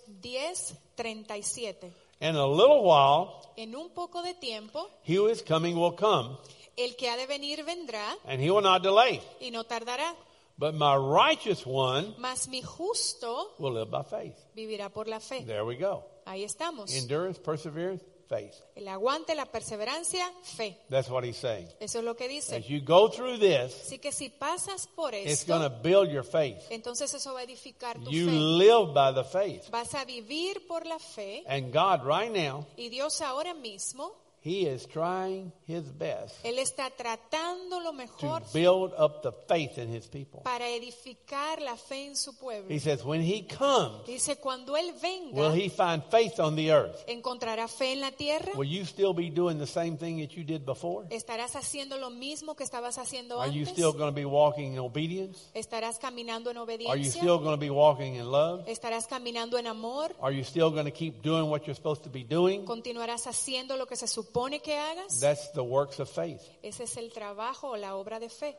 10:37. In a little while, En un poco de tiempo, he who is coming will come, el que ha de venir vendrá and he will not delay. y no tardará, But my righteous one mas mi justo will live by faith. vivirá por la fe. There we go. Ahí estamos. Endurance, perseverance, faith. El aguante, la perseverancia, fe. That's what he's saying. Eso es lo que dice. As you go through this, Así que si pasas por it's esto, going to build your faith. entonces eso va a edificar tu You fe. live by the faith. Vas a vivir por la fe And God right now, y Dios ahora mismo, he is trying his best Él está tratando lo to mejor build up the faith in his people. para edificar la fe en su pueblo. He says, when he comes, Dice, cuando Él will venga, he find faith on the earth? ¿encontrará fe en la tierra? Will you still be doing the same thing that you did before? ¿Estarás haciendo lo mismo que estabas haciendo Are you antes? still going to be walking in obedience? ¿Estarás caminando en Are you obediencia? still going to be walking in love? ¿Estarás caminando en amor? Are you still going to keep doing what you're supposed to be doing? ¿Continuarás haciendo lo que se supone que hagas? That's the works of faith. Ese es el trabajo o la obra de fe.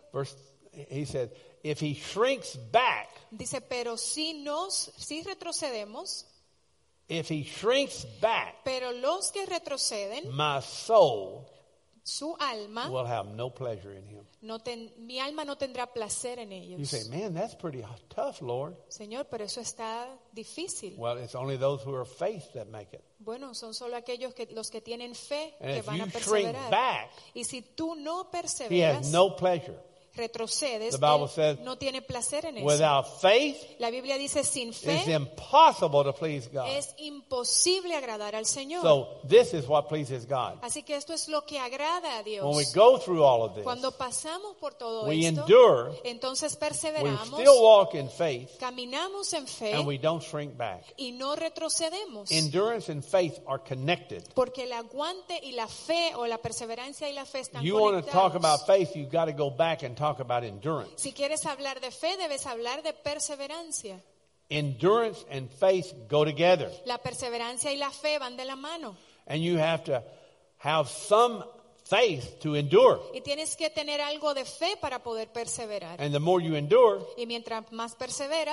He said, if he shrinks back, Dice, pero si retrocedemos, if he shrinks back, pero los que retroceden, my soul su alma, will have no pleasure in him. mi alma no tendrá placer en You ellos. say, man, that's pretty tough, Lord. Señor, pero eso está difícil. Well, it's only those who are faith that make it. Bueno, son solo aquellos los que tienen fe And que if van a you shrink perseverar. back, Y si tú no he perseveras, has no pleasure. retrocedes, The Bible Él says, no tiene placer en eso. Without faith, La Biblia dice, sin it's fe impossible to please God. es imposible agradar al Señor. So this is what pleases God. Así que esto es lo que agrada a Dios. When we go through all of this, Cuando pasamos por todo we esto, endure, entonces we perseveramos, still walk in faith, caminamos en fe and we don't shrink back. y no retrocedemos. Endurance and faith are connected. Porque el aguante y la fe, o la perseverancia y la fe están You want to talk conectados. about faith, you've got to go back and talk about endurance. Si quieres hablar de fe, debes hablar de perseverancia. Endurance and faith go together. La perseverancia y la fe van de la mano. And you have to have some faith to endure. Y tienes que tener algo de fe para poder perseverar. And the more you endure, Y mientras más perseveras,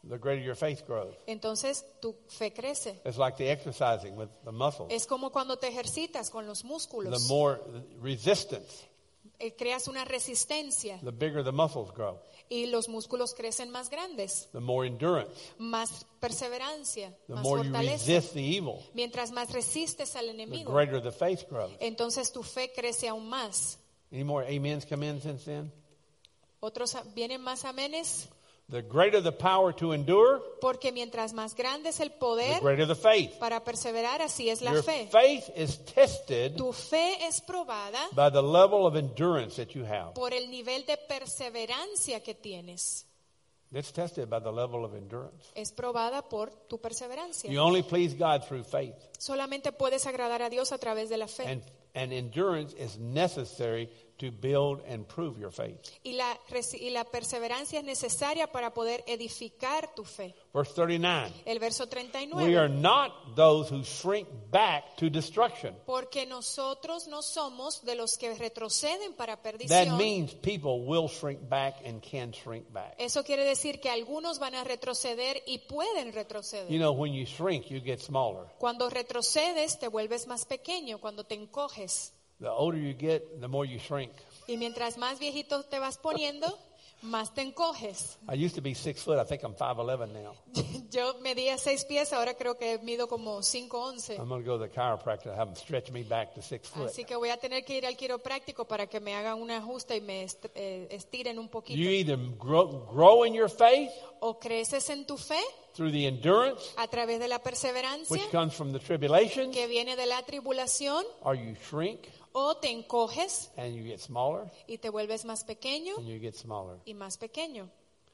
the greater your faith grows. entonces tu fe crece. It's like the exercising with the muscles. Es como cuando te ejercitas con los The músculos. more resistance, Creas una resistencia the bigger the muscles grow. y los músculos crecen más grandes. The more endurance, Más perseverancia, the más more you fortaleza. resist the evil, Mientras más resistes al the enemigo, greater the faith grows. entonces tu fe crece aún más. Any more amens come in since then? Otros vienen más amenes, The greater the power to endure, porque mientras más grande es el the poder greater the faith. para perseverar, así es la Your fe. faith is tested Tu fe es probada by the level of endurance that you have. por el nivel de perseverancia que tienes. It's tested by the level of endurance. Es probada por tu perseverancia. You only please God through faith. Solamente puedes agradar a Dios a través de la fe. And endurance is necessary to build and prove your faith. Y la perseverancia es necesaria para poder edificar tu fe. Verse 39. El verso We 39. are not those who shrink back to destruction. Porque nosotros no somos de los que retroceden para That perdición. means people will shrink back and can shrink back. Eso quiere decir que algunos van a retroceder y pueden retroceder. You know, when you shrink, you get smaller. Cuando retrocedes, te vuelves más pequeño. Cuando te encoges. The older you get, the more you shrink. Y mientras más viejito te vas poniendo, más te encoges. I used to be 6 foot. I think I'm 5'11" now. Yo medía 6 pies, ahora creo que mido como 5'11". I'm going to go to the chiropractor and have them stretch me back to 6 foot. Así que voy a tener que ir al quiropráctico para que me hagan un ajuste y me estiren un poquito. You either grow in your faith O creces en tu fe through the endurance, a través de la perseverancia which comes from the tribulation, que viene de la tribulación, or you shrink o te encoges and you get smaller y te vuelves más pequeño and you get smaller. y más pequeño.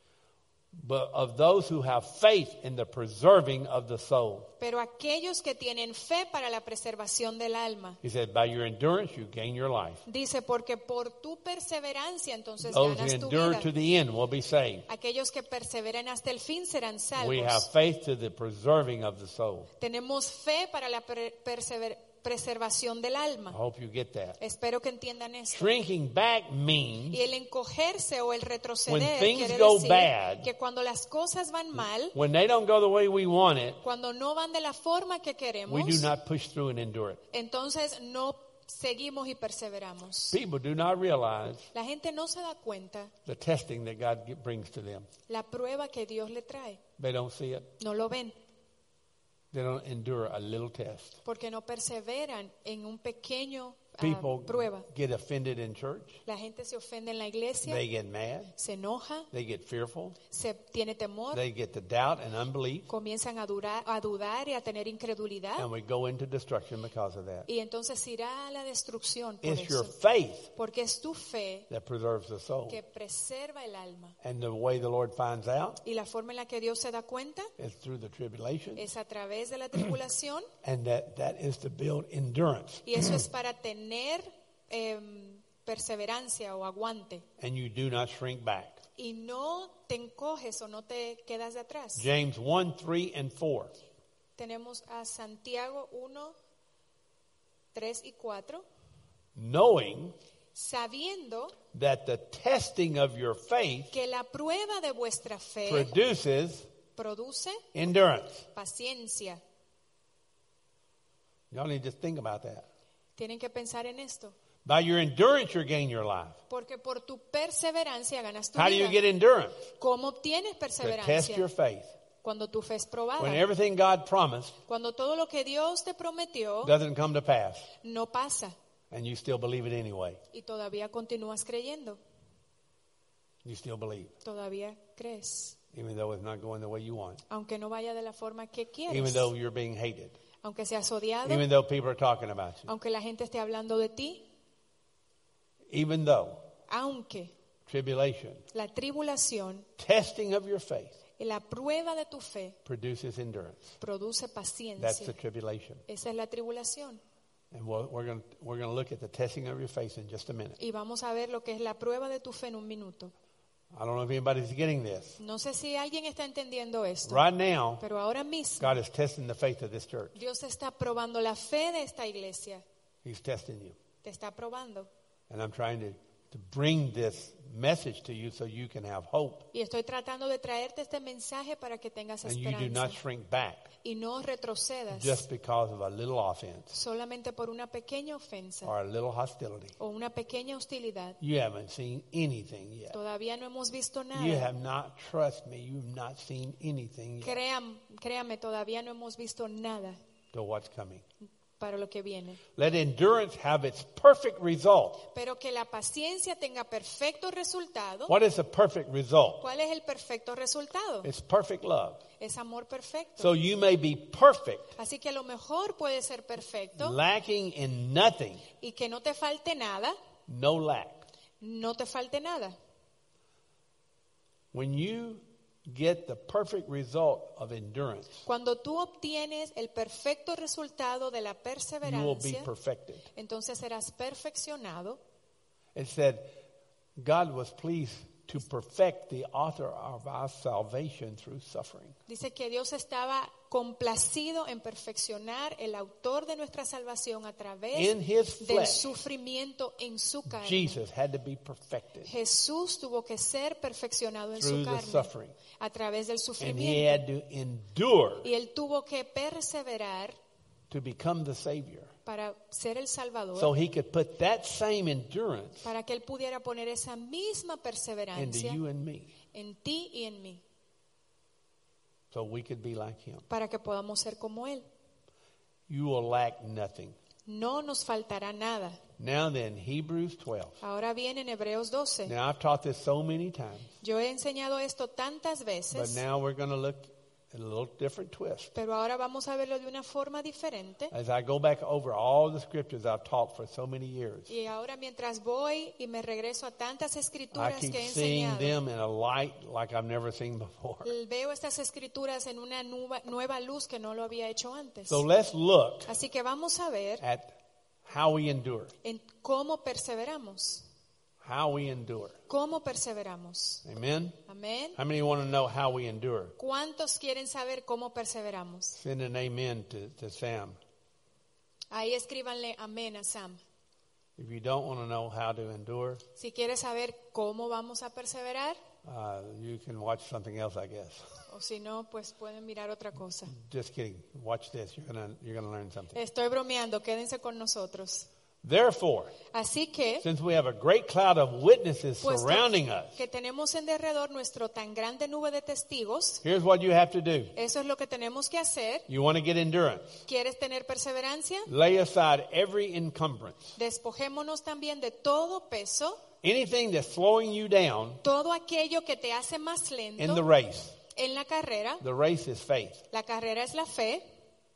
But of those who have faith in the preserving of the soul. Pero aquellos que tienen fe para la preservación del alma. He said, by your endurance, you gain your life. Dice, porque por tu perseverancia entonces Those who ganas tu endure vida. to the end will be saved. Aquellos que perseveren hasta el fin serán We have salvos. faith to the preserving of the soul. Tenemos fe para la preservación del I alma. hope you get that. Espero que entiendan esto. Shrinking back means Y el encogerse o el When retroceder things quiere go decir bad, que cuando las cosas van mal, when they don't go the way we want it, cuando no van de la forma que queremos, we do not push through and endure it. entonces no seguimos y perseveramos. People do not realize La gente no se da cuenta the testing that God brings to them. la prueba que Dios le trae. They don't see it. No lo ven They don't endure a little test. porque no perseveran en un pequeño People prueba. get offended in church. La gente se ofende en la iglesia, They get mad. se enoja, They get fearful. se tiene temor, They get to doubt and unbelief. comienzan a dudar y a tener incredulidad And we go into destruction because of that. y entonces irá a la destrucción por It's your eso. faith Porque es tu fe that preserves the soul. que preserva el alma. And the way the Lord finds out Y la forma en la que Dios se da cuenta is through the tribulation. es a través de la tribulación And that is to build endurance. y eso es para tener perseverancia o aguante. And you do not shrink back. Y no te encoges o no te quedas de atrás. James 1, 3, and 4. Tenemos a Santiago 1, 3 y 4. Knowing Sabiendo that the testing of your faith que la prueba de vuestra fe produces produce endurance. paciencia. Y'all need to think about that. Tienen que pensar en esto. By your endurance, you gain your life. Porque por tu perseverancia ganas tu How do you vida. get endurance? ¿Cómo obtienes To test perseverancia? your faith. Cuando tu fe es probada. When everything God promised Cuando todo lo que Dios te prometió doesn't come to pass, no pasa and you still believe it anyway. y todavía continúas creyendo. You still believe, Todavía crees. even though it's not going the way you want. Aunque no vaya de la forma que Even quieres. though you're being hated. Aunque seas odiado. Even though people are talking about you. Aunque la gente esté hablando de ti. Even though Aunque tribulation, la tribulación testing of your faith y la prueba de tu fe produces endurance. produce That's the paciencia. tribulation. Esa es la tribulación. And we're going to look at the testing of your faith in just a minute. Y vamos a ver lo que es la prueba de tu fe en un minuto. I don't know if anybody's getting this. No sé si alguien está entendiendo esto. Right now, Pero ahora mismo God is testing the faith of this church. Dios está probando la fe de esta iglesia. He's testing you. Te está probando. And I'm trying to to bring this message to you so you can have hope. Y estoy tratando de traerte este mensaje para que tengas And you do not esperanza shrink back y no retrocedas just because of a little offense solamente por una pequeña ofensa or a little hostility. o una pequeña hostilidad. You haven't seen anything yet. Todavía no hemos visto You nada. have not, trust me, you've not seen anything yet Créame, todavía no hemos visto nada to what's coming. para lo que viene. Let endurance have its perfect result. Pero que la paciencia tenga perfecto resultado. What is a perfect result? ¿Cuál es el perfecto resultado? It's perfect love. Es amor perfecto. So you may be perfect, Así que a lo mejor puede ser perfecto lacking in nothing, y que no te falte nada, no lack. no te falte nada. When you get the perfect result of endurance, Cuando tú obtienes el perfecto resultado de la you will be perseverancia, perfected. entonces serás perfeccionado. It said, God was pleased to perfect the author of our salvation through suffering. Dice que Dios estaba complacido en perfeccionar el autor de nuestra salvación a través In his del flesh, sufrimiento en su carne. Jesus had to be perfected Jesús tuvo que ser perfeccionado en through su the carne suffering. a través del And he sufrimiento. had to endure Y él tuvo que perseverar to become the Savior. para ser el Salvador, So he could put that same endurance para que él pudiera poner esa misma into perseverancia you and me. en ti y en mí, So we could be like him. para que podamos ser como él. You will lack nothing. No nos faltará nada. Now then, Hebrews 12. Ahora bien, en Hebreos 12. Now I've taught this so many times, Yo he enseñado esto tantas but veces, now we're going to look at a little different twist. pero ahora vamos a verlo de una forma diferente. As I go back over all the scriptures I've taught for so many years, Y ahora mientras voy y me regreso a tantas I escrituras keep que he seeing enseñado, them in a light like I've never seen before. veo estas escrituras en una nueva luz que no lo había hecho antes. So let's look Así que vamos a ver at how we endure. en cómo perseveramos. How we endure. ¿Cómo perseveramos? Amen? Amén. How many want to know how we endure? ¿Cuántos quieren saber cómo perseveramos? Send an amen to Sam. Ahí escríbanle amén a Sam. If you don't want to know how to endure, Si quieres saber cómo vamos a perseverar, you can watch something else, I guess. o si no, pues pueden mirar otra cosa. Just kidding. Watch this. You're gonna learn something. Estoy bromeando, quédense con nosotros. Therefore, Así que, since we have a great cloud of witnesses puesto surrounding us, que tenemos en derredor nuestro tan grande nube de testigos, here's what you have to do. eso es lo que tenemos que hacer. You want to get endurance. ¿Quieres tener perseverancia? Lay aside every encumbrance. Despojémonos también de todo peso, Anything that's slowing you down todo aquello que te hace más in the lento race. en la carrera. The race is faith. La carrera es la fe.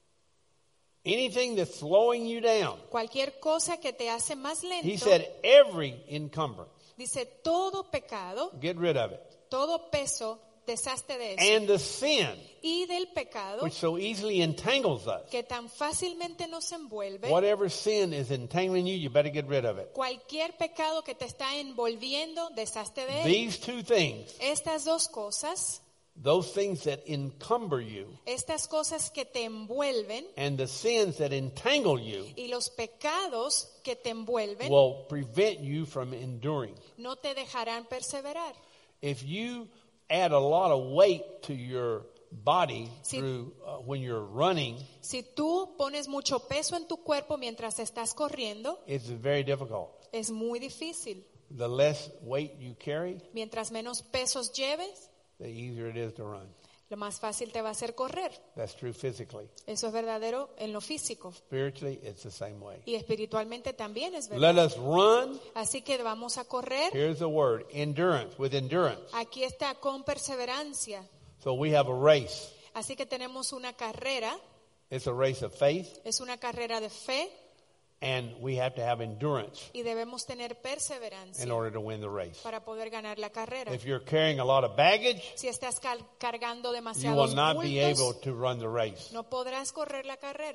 Anything that's slowing you down. Cualquier cosa que te hace más He lento, said every encumbrance. dice todo pecado, Get rid of it. todo peso, deshazte de eso. And the sin Y del pecado which so easily entangles us. que tan fácilmente nos envuelve. Whatever sin is entangling you, you better get rid of it. Cualquier pecado que te está envolviendo, deshazte de él. These two things, Estas dos cosas, those things that encumber you estas cosas que te envuelven and the sins that entangle you, y los pecados que te envuelven will prevent you from enduring. no te dejarán perseverar. If you add a lot of weight to your body Si- through when you're running, Si tú pones mucho peso en tu cuerpo mientras estás corriendo, it's very difficult. es muy difícil. The less weight you carry, Mientras menos pesos lleves, the easier it is to run. lo más fácil te va a hacer correr. That's true physically. Eso es verdadero en lo físico. Spiritually, it's the same way. Y espiritualmente también es verdad. Let us run. Así que vamos a correr. Here's the word, endurance, with endurance. Aquí está con perseverancia. So we have a race. Así que tenemos una carrera. It's a race of faith, Es una carrera de fe and we have to have endurance y debemos tener in perseverancia order to win the race. para poder ganar la carrera. If you're carrying a lot of baggage, Si estás cargando you will demasiados not be able bultos, to run the race. no podrás correr la carrera.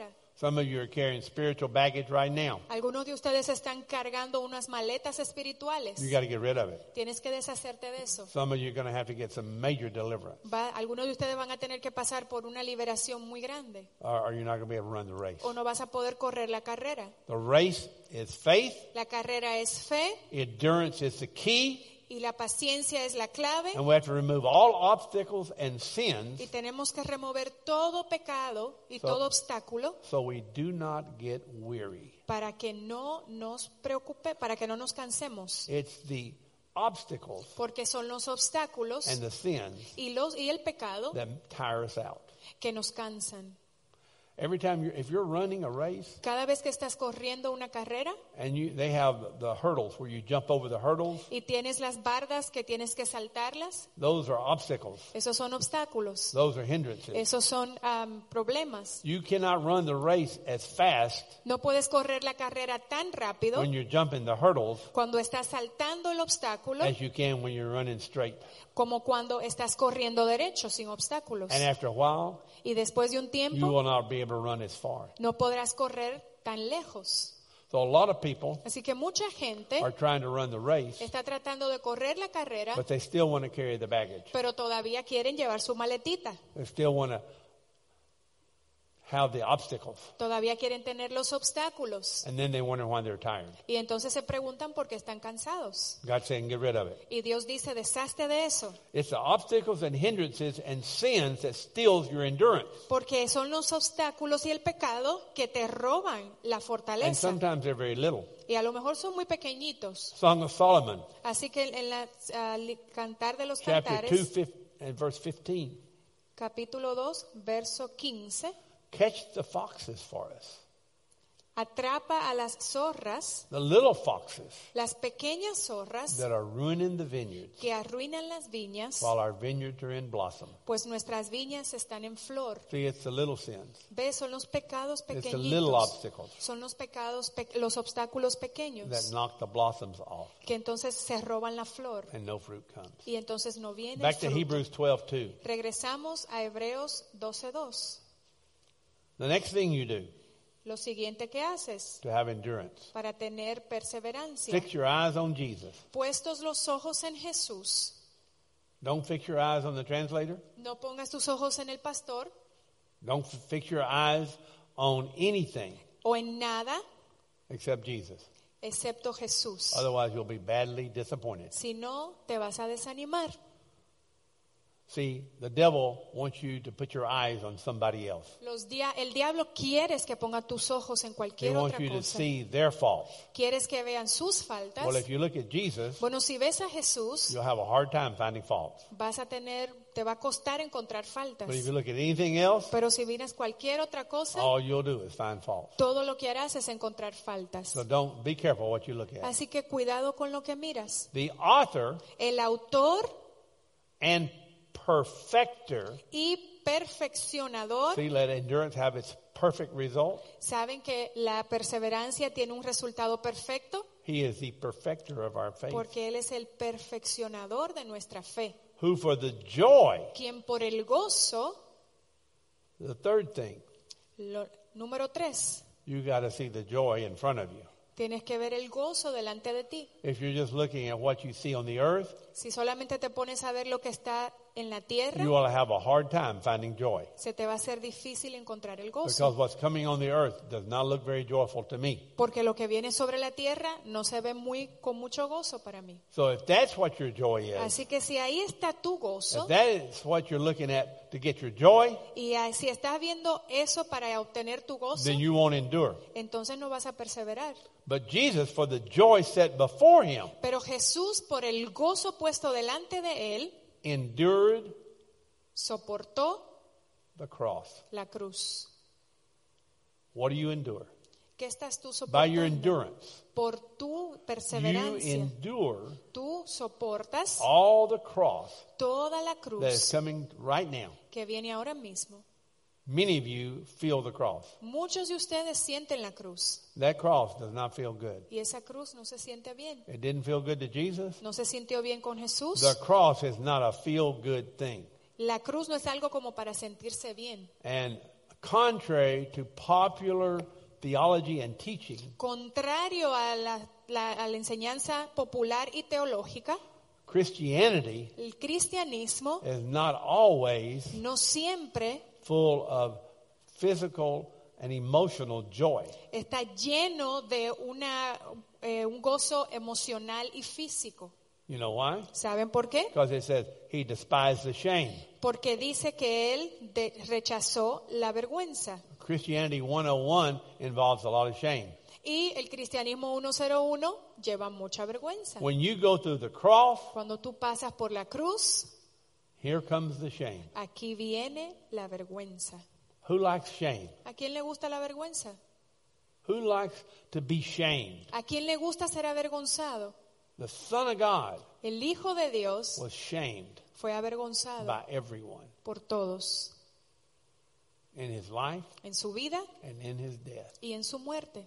Some of you are carrying spiritual baggage right now. Algunos de ustedes están cargando unas maletas espirituales. You got to get rid of it. Tienes que deshacerte de eso. Some of you are going to have to get some major deliverance. Algunos de ustedes van a tener que pasar por una liberación muy grande. Or you're not going to be able to run the race. O no vas a poder correr la carrera. The race is faith. La carrera es fe. Endurance is the key. Y la paciencia es la clave. And we have to remove all obstacles and sins. Y tenemos que remover todo pecado y todo obstáculo. So we do not get weary. Para que no nos preocupe, para que no nos cansemos. It's the obstacles. Porque son los obstáculos and the sins y el pecado that tire us out. Que nos cansan. Every time if you're running a race, cada vez que estás corriendo una carrera, and they have the hurdles where you jump over the hurdles, y tienes las bardas que tienes que saltarlas, those are obstacles. Esos son obstáculos. Those are hindrances. Esos son problemas. You cannot run the race as fast. No puedes correr la carrera tan rápido when you're jumping the hurdles, cuando estás saltando el obstáculo, as you can when you're running straight. Como cuando estás corriendo derecho sin obstáculos. And after a while, y después de un tiempo, you will not be able to run as far. No podrás correr tan lejos. So a lot of people Así que mucha gente are trying to run the race, está tratando de correr la carrera, but they still want to carry the baggage. Pero todavía quieren llevar su maletita. They still want to have the obstacles. Todavía quieren tener los obstáculos. And then they wonder why they're tired. Y entonces se preguntan por qué están cansados. God's saying, get rid of it. Y Dios dice, deshazte de eso. It's the obstacles and hindrances and sins that steals your endurance. Porque son los obstáculos y el pecado que te roban la And fortaleza. sometimes they're very little. Y a lo mejor son muy pequeñitos. Song of Solomon, Así que en la Cantar de los chapter 2, Cantares, and verse 15. capítulo 2, verso 15, Catch the foxes for us. atrapa a las zorras, The little foxes las pequeñas zorras that are ruining the vineyards que arruinan las viñas, while our vineyards are in blossom. pues nuestras viñas están en flor. See, it's the little sins. ¿Ves? Son los pecados It's the little pequeñitos. obstacles Son los pecados, los obstáculos pequeños that knock the blossoms off que entonces se roban la flor and no fruit comes. y entonces no viene el Back to fruto. Hebrews 12:2. Regresamos a Hebreos 12:2. The next thing you do Lo siguiente que haces to have endurance, para tener perseverancia, fix your eyes on Jesus. puestos los ojos en Jesús, Don't fix your eyes on the translator. no pongas tus ojos en el pastor Don't fix your eyes on anything o en nada except Jesus. excepto Jesús. Otherwise, you'll be badly disappointed. Si no, te vas a desanimar. See, the devil wants you to put your eyes on somebody else. El diablo quiere que ponga tus ojos en He cualquier wants otra you to cosa. see their faults. Quieres que vean sus faltas. Well, if you look at Jesus, Bueno, si ves a Jesús, you'll have a hard time finding faults. te va a costar encontrar faltas. But if you look at anything else, Pero si miras cualquier otra cosa, all you'll do is find faults. todo lo que harás es encontrar faltas. So don't be careful what you look at. Así que cuidado con lo que miras. The author El autor and perfecter, y perfeccionador, see, let endurance have its perfect result. ¿saben que la perseverancia tiene un resultado perfecto? He is the perfecter of our faith, Porque Él es el perfeccionador de nuestra fe. who for the joy, Quien por el gozo, the third thing, número 3, you got to see the joy in front of you. tienes que ver el gozo delante de ti. If you're just looking at what you see on the earth, Si solamente te pones a ver lo que está en la tierra, you will have a hard time finding joy. se te va a hacer difícil encontrar el Because gozo. what's coming on the earth does not look very joyful to me. Porque lo que viene sobre la tierra no se ve con mucho gozo para mí. So if that's what your joy is, Así que si ahí está tu gozo, if that is what you're looking at to get your joy, y si estás viendo eso para obtener tu gozo, then you won't endure. entonces no vas a perseverar. But Jesus, for the joy set before him, Pero Jesús, por el gozo puesto delante de él, endured soportó the cross. la cruz. What do you endure? ¿Qué estás tú By your soportando? endurance, Por tu you perseverancia. endure Tú soportas all the cross toda la that is cruz coming right now. que viene ahora mismo. Many of you feel the cross. Muchos de ustedes sienten la cruz That cross does not feel good. y esa cruz no se siente bien. It didn't feel good to Jesus. ¿No se sintió bien con Jesús? The cross is not a feel good thing. La cruz no es algo como para sentirse bien. And contrary to popular theology and teaching, contrario a la enseñanza popular y teológica, Christianity el cristianismo is not always no siempre full of physical and emotional joy. está lleno de un gozo emocional y físico. You know why? ¿Saben por qué? Because it says he despised the shame. Porque dice que él rechazó la vergüenza. Christianity 101 involves a lot of shame. Y el cristianismo 101 lleva mucha vergüenza. When you go through the cross, Cuando tú pasas por la cruz, here comes the shame. aquí viene la vergüenza. Who likes shame? ¿A quién le gusta la vergüenza? Who likes to be shamed? ¿A quién le gusta ser avergonzado? The Son of God El Hijo de Dios was shamed fue avergonzado by everyone por todos in his life en su vida and in his death. y en su muerte.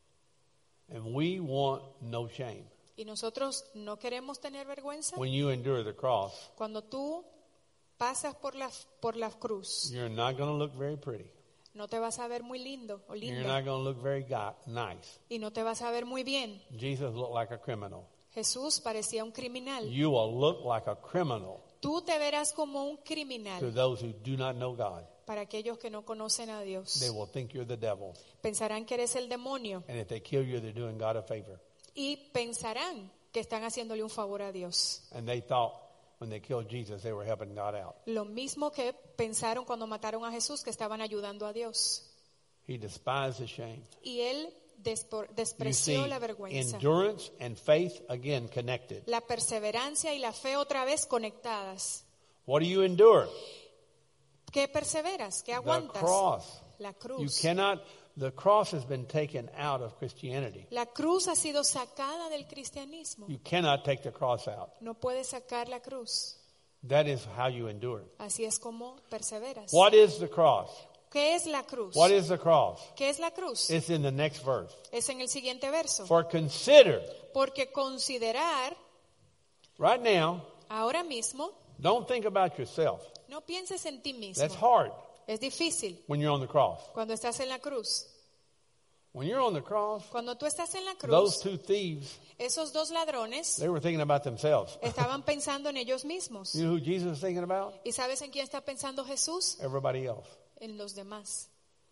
And we want no shame. Y nosotros no queremos tener vergüenza. When you endure the cross, Cuando tú pasas por la cruz, you're not going to look very pretty. no te vas a ver muy lindo o You're linda not going to look very nice. y no te vas a ver muy bien. Jesus looked like a criminal. Jesús parecía un criminal. You will look like a criminal Tú te verás como un to criminal those who do not know God. para aquellos que no conocen a Dios. They will think you're the devil. Pensarán que eres el demonio And if they kill you, they're doing God a favor. y pensarán que están haciéndole un favor a Dios. And they thought when they killed Jesus, they were helping God out. Lo mismo que pensaron cuando mataron a Jesús, que estaban ayudando a Dios. He despised the shame. Y él You see, despreció la vergüenza. endurance and faith again connected. La perseverancia y la fe otra vez conectadas. What do you endure? ¿Qué perseveras? ¿Qué The aguantas? cross. La You cruz. cannot, the cross has been taken out of Christianity. La cruz ha sido sacada del cristianismo. You cannot take the cross out. No puedes sacar la cruz. That is how you endure. Así es como perseveras. What is the cross? ¿Qué es la cruz? What is the cross? ¿Qué es la cruz? It's in the next verse. Es en el siguiente verso. For consider, Porque considerar right now, ahora mismo, don't think about yourself. no pienses en ti mismo. That's hard Es difícil when you're on the cross. cuando estás en la cruz. When you're on the cross, Cuando tú estás en la those cruz, two thieves, esos dos ladrones they were thinking about themselves. estaban pensando en ellos mismos. You know who Jesus is thinking about? ¿Y sabes en quién está pensando Jesús? Everybody else. En los demás.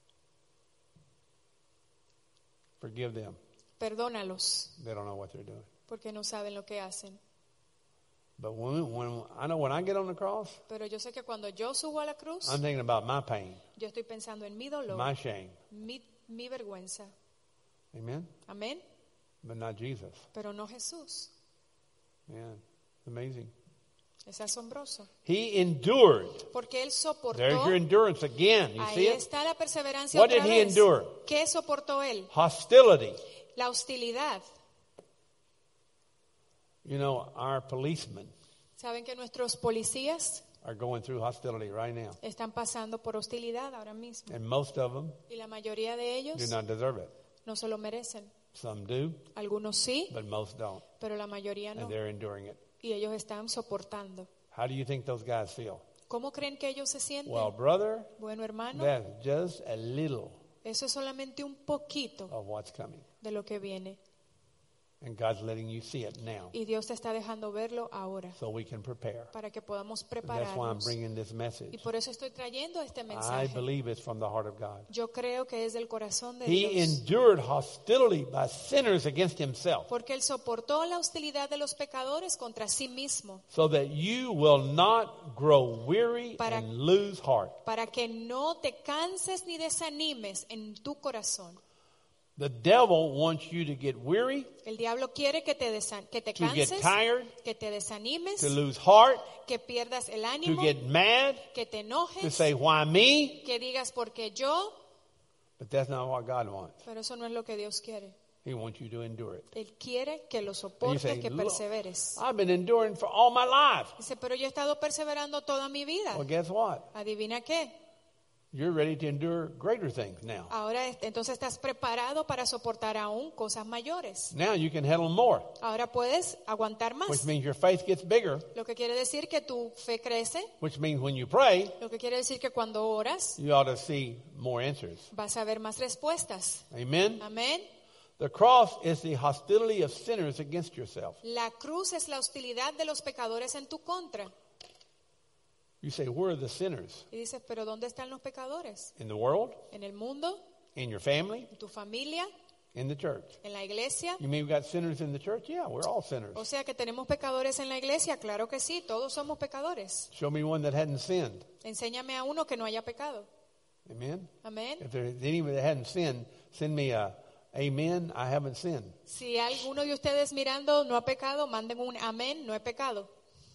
Forgive them. Perdónalos, They don't know what they're doing. porque no saben lo que hacen. But when I know when I get on the cross, Pero yo sé que cuando yo subo a la cruz, I'm thinking about my pain, yo estoy pensando en mi dolor, my shame. mi vergüenza. Amen? Amén. But not Jesus. Pero no Jesús. Man, amazing. Es asombroso. He endured. Porque Él soportó. There's your endurance again. You see Ahí it? está la perseverancia What otra did he vez. endure? ¿Qué soportó Él? Hostility. La hostilidad. You know, our policemen ¿Saben que nuestros policías are going through hostility right now. están pasando por hostilidad ahora mismo? And most of them Y la mayoría de ellos do not deserve it. no se lo merecen. Some do, Algunos sí, but most don't. pero la mayoría no. And they're enduring it. Y ellos están soportando. How do you think those guys feel? ¿Cómo creen que ellos se sienten? Well, brother, Bueno, hermano, that's just a little eso es solamente un poquito of what's coming. de lo que viene. And God's letting you see it now Y Dios te está dejando verlo ahora so we can prepare. para que podamos That's why I'm prepararnos. bringing this Y message. por eso estoy trayendo este I mensaje. believe it's from the heart of God. Yo creo que es del corazón de He Dios. endured hostility by sinners against himself Porque Él soportó la hostilidad de los pecadores contra sí mismo, so that you will not grow weary Para- and lose heart. para que no te canses ni desanimes en tu corazón. The devil wants you to get weary, El diablo quiere que te to get canses, tired, que te desanimes, to lose heart, que pierdas el to ánimo, get mad, que te to enojes, say, why me? que digas porque yo, But that's not what God wants. pero eso no es lo que Dios quiere. He wants you to endure it. Él quiere que lo And you soportes, say, que "Look, perseveres. I've been enduring for all my life. Dice, pero yo he estado perseverando toda mi vida. Well, guess what? Adivina qué, you're ready to endure greater things now. Ahora entonces estás preparado para soportar aún cosas mayores. Now you can handle more, Ahora puedes aguantar which más. means your faith gets bigger, Lo que quiere decir que tu fe crece. which means when you pray, Lo que quiere decir que cuando oras you ought to see more answers. vas a ver más respuestas. Amen? Amén. The cross is the hostility of sinners against yourself. La cruz es la hostilidad de los pecadores en tu contra. You say, where are the sinners? Y dices, pero ¿dónde están los pecadores? In the world? ¿En el mundo? In your family? ¿En tu familia? In the church? ¿En la iglesia? You mean we got sinners in the church? Yeah, we're all sinners. O sea que tenemos pecadores en la iglesia. Claro que sí, todos somos pecadores. Show me one that hadn't sinned. Enséñame a uno que no haya pecado. Amen? Amén. If there's anyone that hadn't sinned, send me a amen, I haven't sinned. Si alguno de ustedes mirando no ha pecado, manden un amén, no he pecado.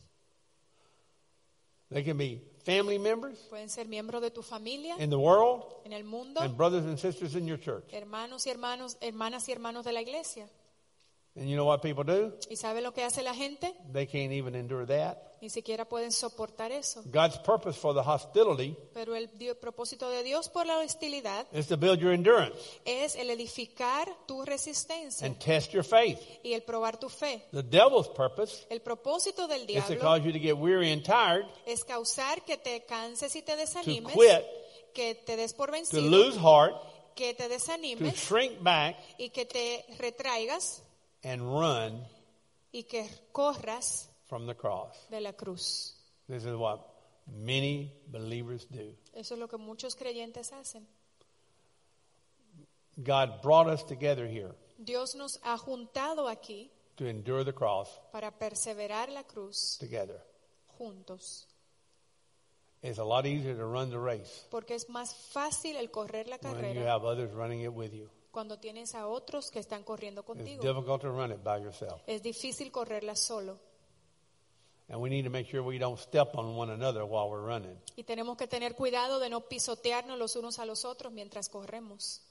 They can be family members Pueden ser miembros de tu familia, in the world en el mundo, and brothers and sisters in your church. hermanos y hermanos, hermanas y hermanos de la iglesia. And you know what people do? ¿Y sabe lo que hace la gente? They can't even endure that. Ni siquiera pueden soportar eso. God's purpose for the hostility Pero el propósito de Dios por la hostilidad is to build your endurance es el edificar tu resistencia and test your faith. y el probar tu fe. The devil's purpose El propósito del is to diablo cause you to get weary and tired, es causar que te canses y te to desanimes, quit, que te des por to vencido, lose heart, que te to desanimes shrink back, y que te retraigas and run y que corras from the cross. de la cruz. This is what many believers do. Eso es lo que muchos creyentes hacen. God brought us together here Dios nos ha juntado aquí to endure the cross para perseverar la cruz together. juntos, It's a lot easier to run the race porque es más fácil el correr la when you carrera have others running it with you. cuando tienes a otros que están corriendo It's contigo. difficult to run it by yourself. Es difícil correrla solo And we need to make sure we don't step on one another while we're running. y tenemos que tener cuidado de no pisotearnos los unos a los otros mientras corremos.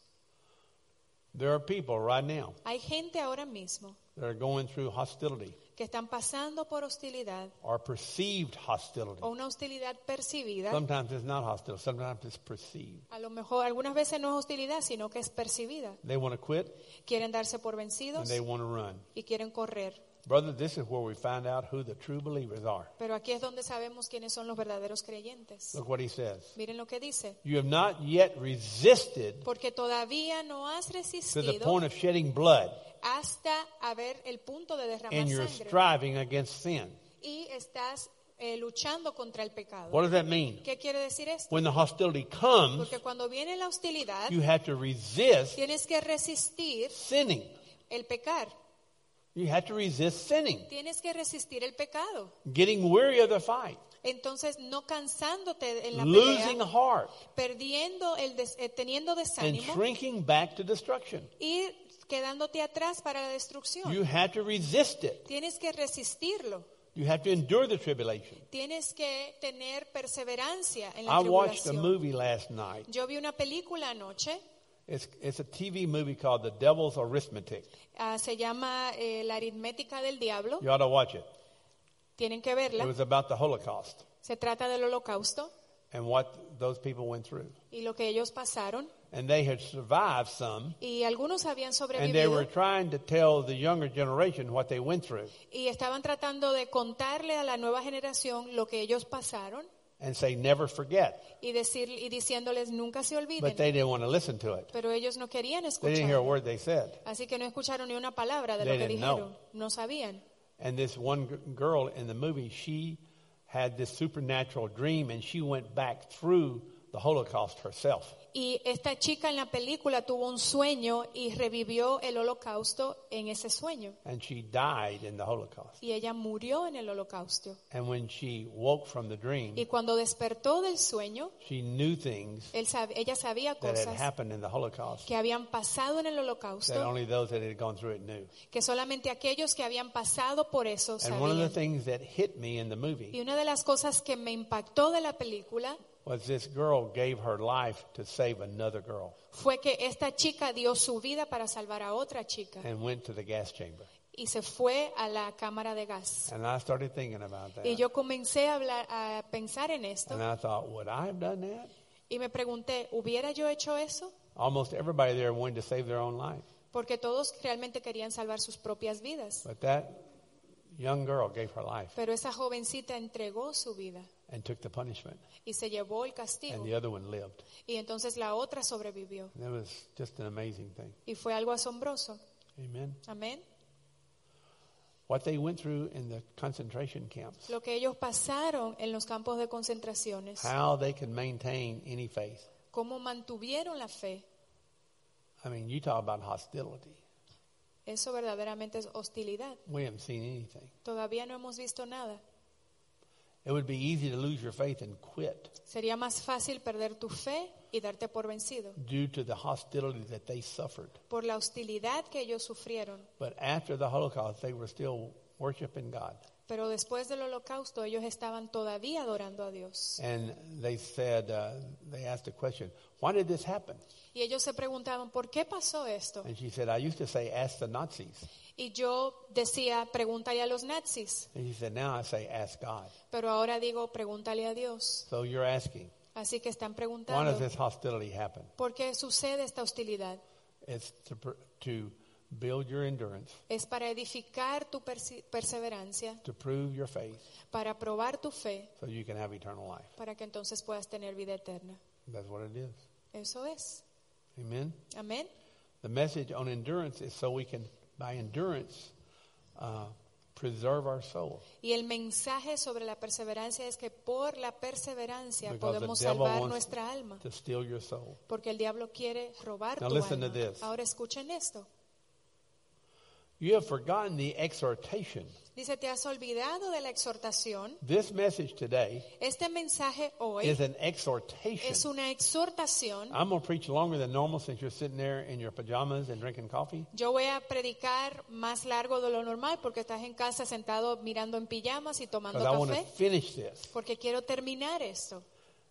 There are people right now Hay gente ahora mismo that are going through hostility que están pasando por hostilidad or perceived hostility. o una hostilidad percibida. Sometimes it's not hostile, sometimes it's perceived. A lo mejor algunas veces no es hostilidad, sino que es percibida. They want to quit Quieren darse por and vencidos they want to run. y quieren correr. Brother, this is where we find out who the true believers are. Pero aquí es donde sabemos quiénes son los verdaderos creyentes. Look what he says. Miren lo que dice. You have not yet resisted Porque todavía no has to the resistido point of shedding blood hasta haber el punto de derramar in your sangre. striving against sin. Y estás luchando contra el pecado. What does that mean? ¿Qué quiere decir esto? When the hostility comes, Porque cuando viene la hostilidad, you have to resist tienes que resistir sinning. el pecar. You have to resist sinning, Tienes que resistir el pecado. getting weary of the fight, Entonces, no cansándote en la losing pelea, heart, perdiendo teniendo and desánimo shrinking back to destruction. y quedándote atrás para la destrucción. You have to resist it. Tienes que resistirlo. You have to endure the tribulation. Tienes que tener perseverancia en la I watched a tribulación. movie last night. Yo vi una película anoche, It's a TV movie called The Devil's Arithmetic. se llama La aritmética del diablo. You ought to watch it. Tienen que It verla. was about the Holocaust Se trata del holocausto and what those people went through. y lo que ellos pasaron. And they had survived some, Y algunos habían and they were sobrevivido trying to tell the younger generation what they went through y estaban tratando de contarle a la nueva generación lo que ellos pasaron and say, never forget. y diciéndoles nunca se But olviden. they didn't want to listen to it. Pero ellos no querían They didn't hear a escuchar. word they said. Así que no escucharon ni una palabra de They lo que didn't know. dijeron. No sabían. And this one girl in the movie, she had this supernatural dream, and she went back through the Holocaust herself. Y esta chica en la película tuvo un sueño y revivió el holocausto en ese sueño. And she died in the Holocaust. Y ella murió en el holocausto. And when she woke from the dream, Y cuando despertó del sueño, she knew things ella sabía that had cosas happened in the Holocaust que habían pasado en el that holocausto, only those that had gone through it knew. que solamente aquellos que habían pasado por eso And one of the sabían. things that hit me in the Y movie una de las cosas que me impactó de la película was this girl gave her life to save another girl fue que esta chica dio su vida para salvar a otra chica and went to the gas chamber. y se fue a la cámara de gas. And I started thinking about that. Y yo comencé a pensar en esto And I thought, would I have done that? Y me pregunté, ¿hubiera yo hecho eso? Almost everybody there wanted to save their own life. Porque todos realmente querían salvar sus propias vidas. But that young girl gave her life Pero esa jovencita entregó su vida and took the punishment. y se llevó el And castigo. the other one lived. Y entonces la otra sobrevivió. And it was just an amazing thing. Y fue algo asombroso. Amen. Amén. What they went through in the concentration camps. Lo que ellos pasaron en los campos de concentraciones. How they could maintain any faith. Cómo mantuvieron la fe. I mean, you talk about hostility. Eso verdaderamente es hostilidad. We haven't seen anything. Todavía no hemos visto nada. It would be easy to lose your faith and quit Sería más fácil perder tu fe y darte por vencido due to the hostility that they suffered. por la hostilidad que ellos sufrieron. But after the Holocaust, they were still worshiping God. Pero después del holocausto ellos estaban todavía adorando a Dios. And they said, they asked the question, why did this happen? Y ellos se preguntaban, ¿por qué pasó esto? And she said, I used to say, ask the Nazis. Y yo decía, pregúntale a los nazis. And she said, now I say, ask God. Pero ahora digo, pregúntale a Dios. So you're asking, Así que están why does preguntando, this hostility happen? ¿por qué sucede esta hostilidad? It's to build your endurance, Es para edificar tu perseverancia, to prove your faith, para probar tu fe, so you can have eternal life. para que entonces puedas tener vida eterna. That's what it is. Eso es. Amen. Amén. The message on endurance is so we can, by endurance, preserve our soul. Y el mensaje sobre la perseverancia es que por la perseverancia Because podemos the devil salvar wants nuestra alma. to steal your soul. Porque el diablo quiere robar Now tu listen alma. to this. Ahora escuchen esto. You have forgotten the exhortation. Dice, te has olvidado de la exhortación. This message today Este mensaje hoy is an exhortation. es una exhortación. I'm going to preach longer than normal since you're sitting there in your pajamas and drinking coffee. Yo voy a predicar más largo de lo normal porque estás en casa sentado mirando en pijamas y tomando Because I want to café. finish this. Porque quiero terminar esto.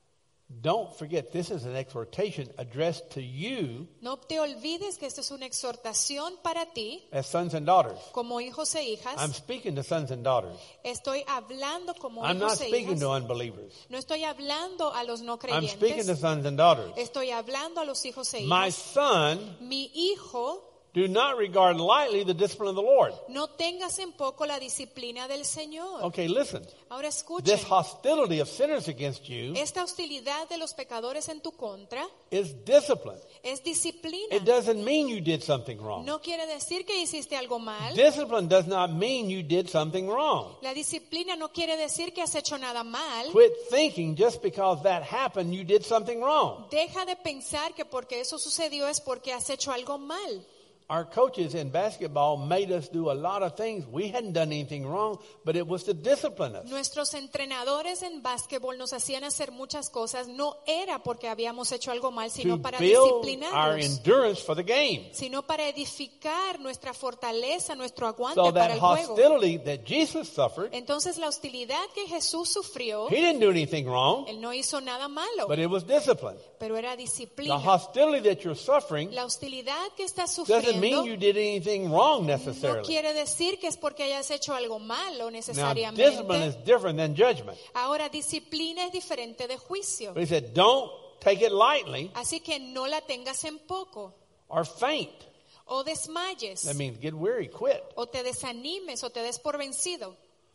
Don't forget, this is an exhortation addressed to you No te olvides que esto es una exhortación para ti as sons and daughters. como hijos e hijas. I'm speaking to sons and daughters. Estoy hablando como I'm not hijos e speaking hijas. to unbelievers. No estoy hablando a los no I'm speaking to creyentes. sons and daughters. Estoy hablando a los hijos e My hijas. son, Mi hijo, do not regard lightly the discipline of the Lord. no tengas en poco la disciplina del Señor. Okay, listen. Ahora escuchen. This hostility of sinners against you Esta hostilidad de los pecadores en tu contra is discipline. es disciplina. It doesn't mean you did something wrong. No quiere decir que hiciste algo mal. Discipline does not mean you did something wrong. La disciplina no quiere decir que has hecho nada mal. Quit thinking just because that happened, you did something wrong. Deja de pensar que porque eso sucedió es porque has hecho algo mal. Our coaches in basketball made us do a lot of things. We hadn't done anything wrong, but it was to discipline us. Nuestros entrenadores en básquetbol nos hacían hacer muchas cosas. No era porque habíamos hecho algo mal, To sino para build our disciplinarnos. endurance for the game. Sino para edificar nuestra fortaleza, nuestro aguante So para that el juego. hostility that Jesus suffered, Entonces la hostilidad que Jesús sufrió, he didn't do anything wrong, él no hizo nada malo, but it was discipline. pero era The disciplina. hostility that you're suffering La hostilidad que estás doesn't mean sufriendo you did anything wrong no necessarily. quiere decir que es porque hayas hecho algo malo Now, discipline necesariamente. is different than judgment. Ahora, disciplina es diferente de juicio. But he said, don't take it lightly Así que no la tengas en poco, or faint. o desmayes, That means get weary, quit. o te desanimes, o te des por vencido.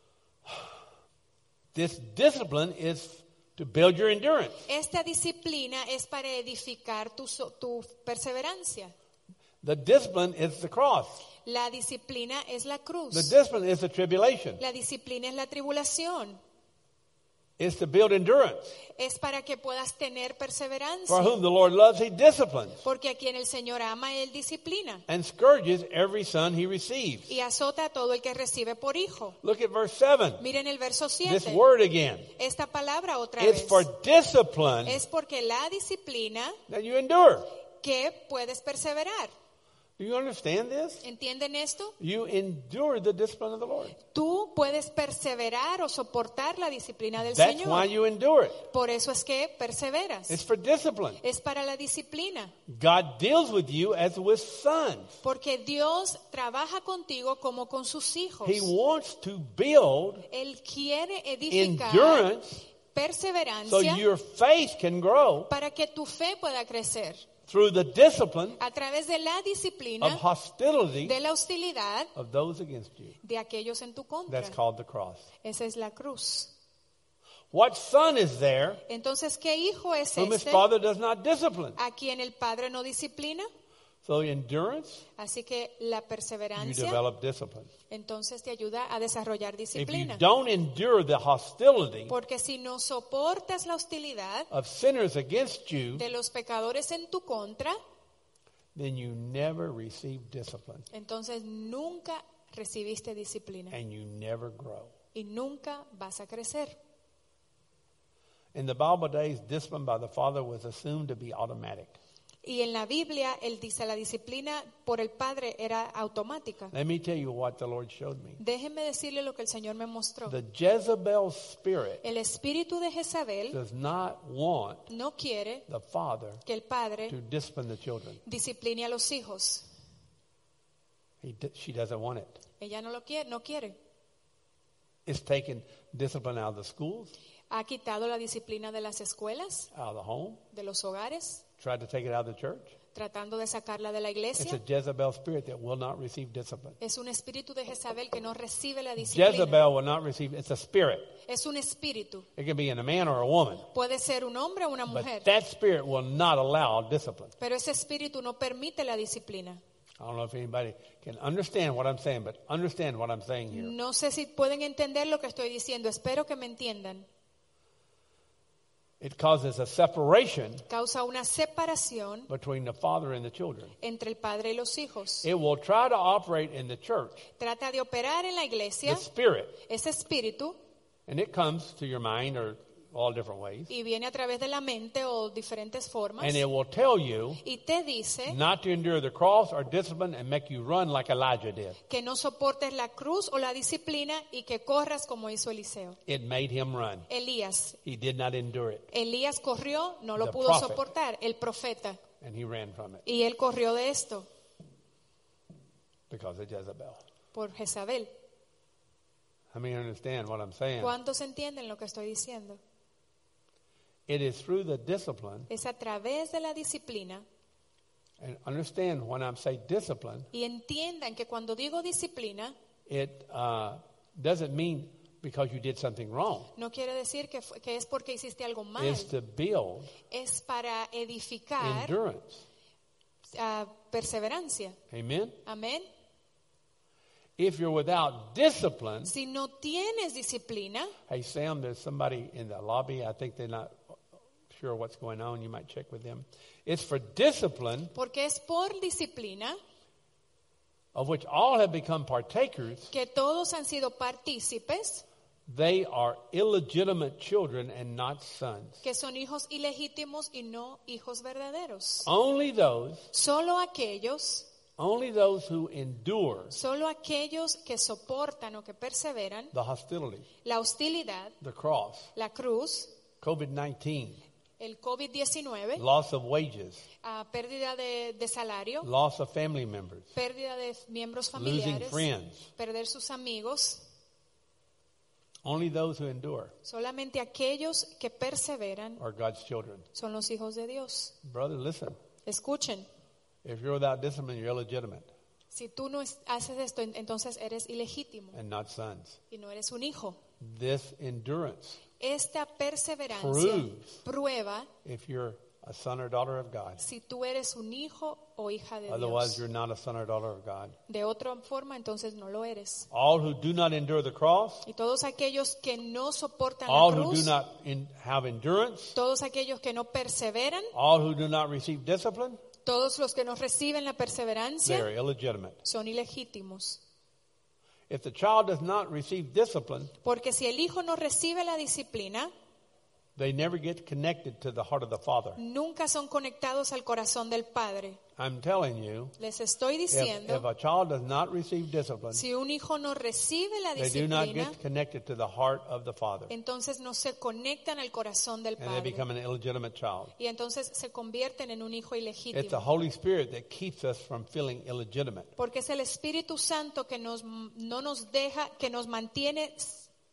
This discipline is to build your endurance. Esta disciplina es para edificar tu perseverancia. The discipline is the cross. La disciplina es la cruz. The discipline is the tribulation. La disciplina es la tribulación. It's to build endurance. Es para que puedas tener perseverancia. For whom the Lord loves, he disciplines Porque a quien el Señor ama, Él disciplina. and scourges every son he receives. Y azota a todo el que recibe por hijo. Look at verse 7. Miren el verso This 7. word again. Esta palabra otra It's vez. for discipline Es porque la disciplina that you endure. que puedes perseverar. Do you understand this? ¿Entienden esto? You endure the discipline of the Lord. Tú puedes perseverar o soportar la disciplina del That's why Señor. you endure it. Por eso es que perseveras. It's for discipline. Es para la disciplina. God deals with you as with sons. Porque Dios trabaja contigo como con sus hijos. He wants to build Él quiere edificar endurance So perseverancia your faith can grow para que tu fe pueda crecer through the discipline a través de la disciplina, of hostility de la hostilidad of those against you. de aquellos en tu contra. That's called the cross. Esa es la cruz. What son is there Entonces, ¿qué hijo es whom his este father does not discipline? a quien el padre no disciplina? So endurance, Así que la you perseverancia develop discipline. entonces te ayuda a desarrollar If you disciplina. don't endure the hostility Porque si no soportas la hostilidad of sinners against you, de los pecadores en tu contra, then you never receive discipline entonces nunca recibiste disciplina and you never grow. y nunca vas a crecer. In the Bible days, discipline by the father was assumed to be automatic. Y en la Biblia, él dice, la disciplina por el padre era automática. Let me tell you what the Lord showed me. Déjenme decirle lo que el Señor me mostró. The Jezebel spirit El espíritu de Jezabel does not want no quiere the father que el padre to discipline the children. discipline a los hijos. She doesn't want it. Ella no lo quiere, no quiere. It's taken discipline out of the schools, Ha quitado la disciplina de las escuelas, out of the home, de los hogares, tried to take it out of the church. tratando de sacarla de la It's a iglesia. Jezebel spirit that will not receive discipline. Es un espíritu de Jezabel que no recibe la disciplina. Jezebel will not receive, it's a spirit. Es un espíritu. It can be in a man or a woman. Puede ser un hombre o una mujer, But that spirit will not allow discipline. pero ese espíritu no permite la disciplina. I don't know if anybody can understand what I'm saying, but understand what I'm saying here. No sé si pueden entender lo que estoy diciendo. Espero que me entiendan. It causes a separation Causa una separación between the father and the children. entre el padre y los hijos. It will try to operate in the church, Trata de operar en la iglesia the spirit, ese espíritu and it comes to your mind or all different ways, y viene a través de la mente o diferentes formas and it will tell you y te dice not to endure the cross or discipline and make you run like Elijah did. que no soportes la cruz o la disciplina y que corras como hizo Eliseo. It made him run. Elías. He did not endure it, Elías corrió, no lo The pudo prophet. soportar, el profeta. and he ran from it Y él corrió de esto because of Jezebel. por Jezabel. I mean, understand what I'm saying. ¿Cuántos entienden lo que estoy diciendo? It is through the discipline, Es a través de la disciplina. and understand when I say discipline, Y entiendan que cuando digo disciplina, it doesn't mean because you did something wrong. no quiere decir que es porque hiciste algo mal. It's to build Es para edificar endurance. perseverancia. Amen? Amén. If you're without discipline, Si no tienes disciplina, hey, Sam, there's somebody in the lobby. I think they're not sure what's going on. You might check with them. It's for discipline, porque es por disciplina of which all have become partakers. que todos han sido partícipes, They are illegitimate children and not sons. que son hijos ilegítimos y no hijos verdaderos. Only those who endure Solo aquellos que soportan o que perseveran the hostility, la hostilidad, the cross, la cruz, COVID-19, el COVID-19, loss of wages, pérdida de salario, loss of family members, pérdida de miembros losing familiares, friends. perder sus amigos. Only those who endure Solamente aquellos que perseveran are God's children. son los hijos de Dios. Brother, listen. Escuchen, If you're without discipline, you're illegitimate si tú no haces esto, entonces eres ilegítimo and not sons. y no eres un hijo. This endurance Esta perseverancia proves prueba if you're a son or daughter of God. si tú eres un hijo o hija de Otherwise, Dios. you're not a son or daughter of God. De otra forma, entonces no lo eres. All who do not endure the cross, Y todos aquellos que no soportan la all who do cruz, not have endurance, todos aquellos que no perseveran, all who do not receive discipline, todos los que no reciben la they perseverancia are illegitimate. son ilegítimos. If the child does not receive discipline, Porque si el hijo no recibe la disciplina, they never get connected to the heart of the Father. nunca son conectados al corazón del Padre. I'm telling you, Les estoy if diciendo, a child does not receive discipline, si un hijo no recibe la they do not disciplina, get connected to the heart of the Father, entonces no se conectan al corazón del and they become Padre. an illegitimate child. Y entonces se convierten en un hijo It's the ilegítimo. Holy Spirit that keeps us from feeling illegitimate. Porque es el Espíritu Santo que no nos deja, que nos mantiene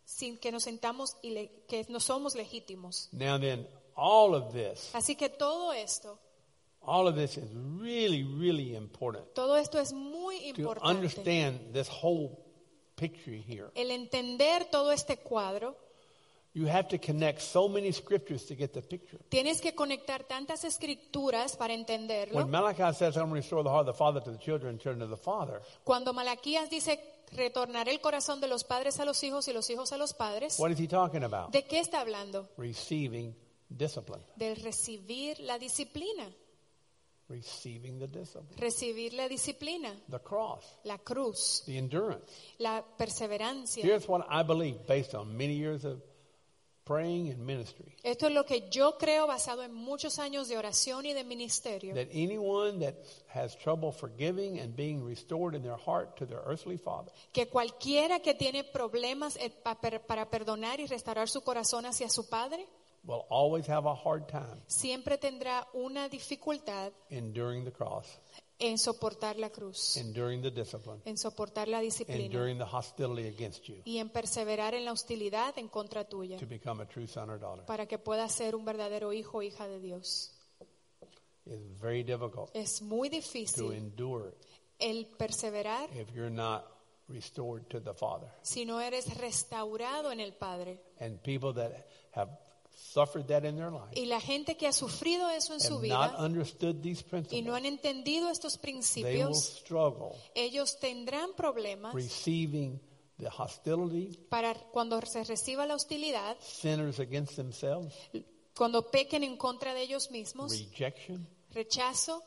sin que nos sentamos que no somos legítimos. Now then, all of this Así que todo esto is really, really important todo esto es muy to importante. understand this whole picture here. El entender todo este cuadro, You have to connect so many scriptures to get the picture. tienes que conectar tantas escrituras para entenderlo. When Malachi says, I'm going to restore the heart of the father to the children, and children to the father, Cuando Malaquías dice, retornaré el corazón de los padres a los hijos y los hijos a los padres, what is he talking about? ¿de qué está hablando? Receiving discipline. Del recibir la disciplina. Receiving the discipline. Recibir la disciplina, The cross. la cruz, The endurance. la perseverancia. Here's what I believe based on many years of praying and ministry. Esto es lo que yo creo basado en muchos años de oración y de ministerio. That anyone that has trouble forgiving and being restored in their heart to their earthly father Que cualquiera que tiene problemas para perdonar y restaurar su corazón hacia su Padre, will always have a hard time siempre tendrá una dificultad enduring the cross, en soportar la cruz, enduring the discipline, en soportar la disciplina enduring the hostility against you y en perseverar en la hostilidad en contra tuya, to become a true son or daughter. para que pueda ser un verdadero hijo o hija de Dios. It's very difficult Es muy to difícil endure el perseverar if you're not restored to the Father. si no eres restaurado en el Padre. And people that have suffered that in their life Y la gente que ha sufrido eso en su have not vida understood these y no principles. han entendido estos They will principios, struggle ellos tendrán problemas receiving the hostility, para cuando se reciba la hostilidad, sinners against themselves, cuando pequen en contra de ellos mismos, rejection, rechazo,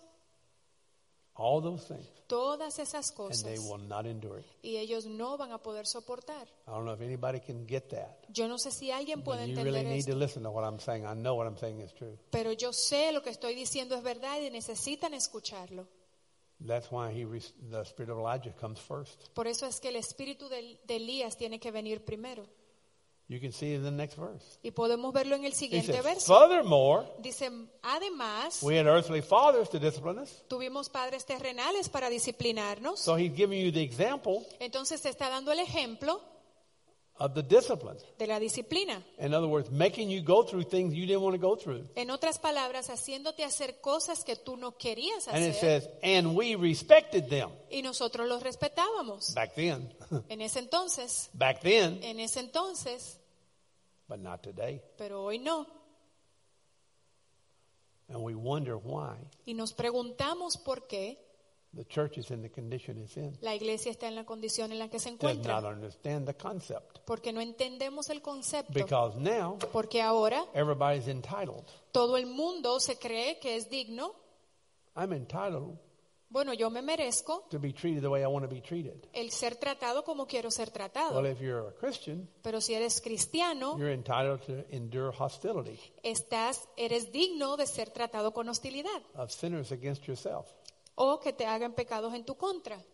all those things, todas esas and they cosas, will not endure it. y ellos no van a poder soportar. I don't know if anybody can get that. Yo no sé si alguien puede But you entender really need to esto, listen to what I'm saying. I know what I'm saying is true. pero yo sé lo que estoy diciendo es verdad y necesitan escucharlo. That's why the spirit of Elijah comes first. Por eso es que el espíritu de Elías tiene que venir primero. You can see it in the next verse. Y podemos verlo en el He siguiente says, verso. furthermore, Dice, además, we had earthly fathers to discipline us. tuvimos padres terrenales para disciplinarnos. So he's giving you the example Entonces te está dando el ejemplo of the discipline. de la disciplina. In other words, making you go through things you didn't want to go through. En otras palabras, haciéndote hacer cosas que tú no querías And it hacer. says, and we respected them. Y nosotros los respetábamos. Back then. En ese entonces, But not today. pero hoy no. And we wonder why Y nos preguntamos por qué the church is in the condition it's in. la iglesia está en la condición en la que se Does not encuentra. understand the concept. Porque no entendemos el concepto. Because now Porque ahora everybody's entitled. todo el mundo se cree que es digno. I'm entitled Bueno, yo me merezco to be treated the way I want to be treated. el ser tratado como quiero ser tratado. Well, if you're a Christian, Pero si eres cristiano, you're entitled to endure hostility eres digno de ser tratado con hostilidad of sinners against yourself. o que te hagan pecados en tu contra.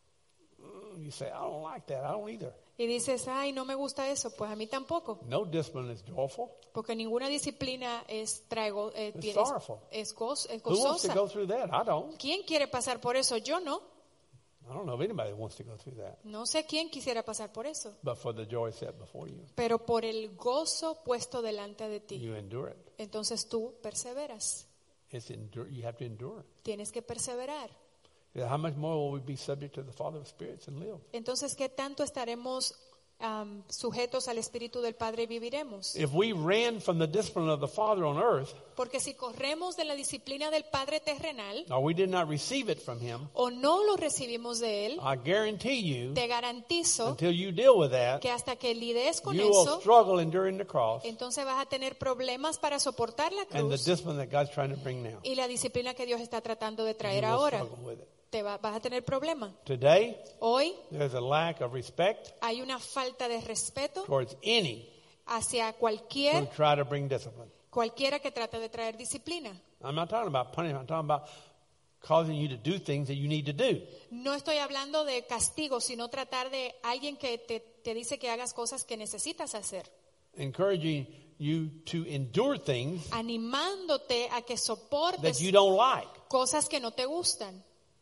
You say, I don't like that. I don't either. Y dices, ay, no me gusta eso. Pues a mí tampoco. No discipline is joyful. Porque ninguna disciplina es sorrowful. Who wants to gozosa. go through that? I don't. ¿Quién quiere pasar por eso? Yo no. I don't know of anybody that wants to go through that. No sé quién quisiera pasar por eso. But for the joy set before you, Pero por el gozo puesto delante de ti, you endure it. entonces tú perseveras. You have to endure. Tienes que perseverar. How much more will we be subject to the Father of spirits and live? Entonces, ¿qué tanto estaremos sujetos al Espíritu del Padre y viviremos? If we ran from the discipline of the Father on earth, Porque si corremos de la disciplina del Padre terrenal or we did not receive it from Him, o no lo recibimos de Él, I guarantee you, te garantizo until you deal with that, que hasta que lides con you will eso, struggle enduring the cross entonces vas a tener problemas para soportar la and the cruz discipline that God's trying to bring now. y la disciplina que Dios está tratando de You traer will ahora. struggle with it. Vas a tener problemas. Today, Hoy there's a lack of respect hay una falta de respeto towards any hacia who cualquiera try to bring discipline. que trate de traer disciplina. I'm not talking about punishment. I'm talking about causing you to do things that you need to do. No estoy hablando de castigo, sino tratar de alguien que te dice que hagas cosas que necesitas hacer. Encouraging you to endure things Animándote a que that soportes you don't like. cosas que no te gustan.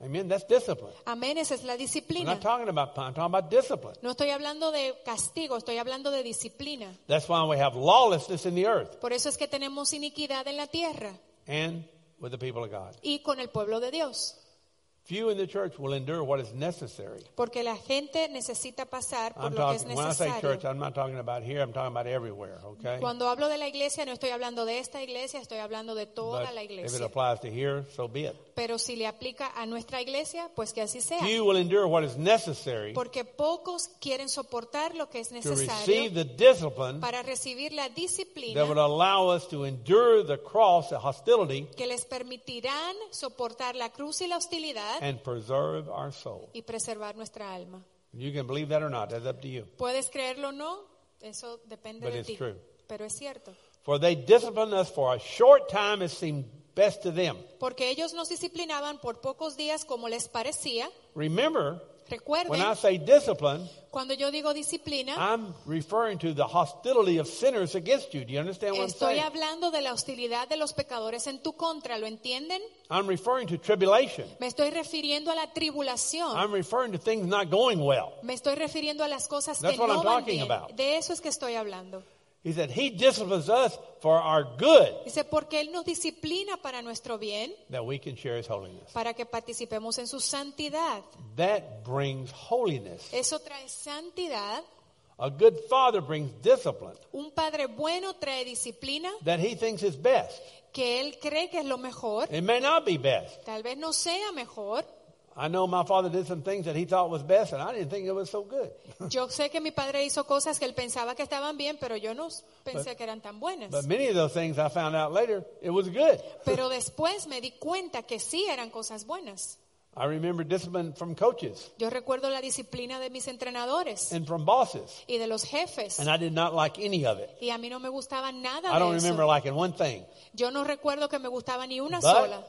Amen. That's discipline. Amén, esa es la I'm disciplina. not talking about punishment. I'm talking about discipline. No estoy hablando de castigo, estoy hablando de disciplina. That's why we have lawlessness in the earth Por eso es que tenemos iniquidad en la tierra and with the people of God. y con el pueblo de Dios. Few in the church will endure what is necessary. Porque la gente necesita pasar por I'm lo que es talking, when I say church, necesario. I'm not talking about here. I'm talking about everywhere. Okay. Cuando hablo de la iglesia, no estoy hablando de esta iglesia, estoy hablando de toda But la if it iglesia. applies to here, so be it. Pero si le aplica a nuestra iglesia, pues que así sea. Few will endure what is necessary Porque pocos quieren soportar lo que es to receive necesario the discipline para recibir la that would disciplina allow us to endure the cross, the hostility, que les permitirán soportar la cruz y la hostilidad and preserve our soul. y preservar nuestra alma. You can believe that or not. That's up to you. ¿Puedes creerlo o no? Eso depende But de it's ti. true. Pero es cierto. For they discipline us for a short time, it seemed best to them. Porque ellos nos disciplinaban por pocos días como les parecía. Remember, when Recuerden, I say discipline, cuando yo digo disciplina, I'm referring to the hostility of sinners against you. Do you understand what I'm estoy saying? hablando de la hostilidad de los pecadores en tu contra. ¿Lo entienden? I'm referring to tribulation. Me estoy refiriendo a la tribulación. I'm referring to things not going well. Me estoy refiriendo a las cosas That's que what no I'm van talking bien. about. De eso es que estoy hablando. He said, He disciplines us for our good, Dice, porque Él nos disciplina para nuestro bien, that we can share His holiness. para que participemos en su santidad. That brings holiness. Eso trae santidad. A good father brings discipline Un padre bueno trae disciplina that he thinks is best. que él cree que es lo mejor. It may not be best. Tal vez no sea mejor. I know my father did some things that he thought was best, and I didn't think it was so good. Yo sé que mi padre hizo cosas que él pensaba que estaban bien, pero yo no pensé que eran tan buenas. But many of those things I found out later, it was good. Pero después me di cuenta que sí eran cosas buenas. I remember discipline from coaches Yo recuerdo la disciplina de mis entrenadores and from bosses, y de los jefes. and I did not like any of it. Y a mí no me gustaba nada I don't de remember eso. liking one thing. Yo no recuerdo que me gustaba ni una But- sola,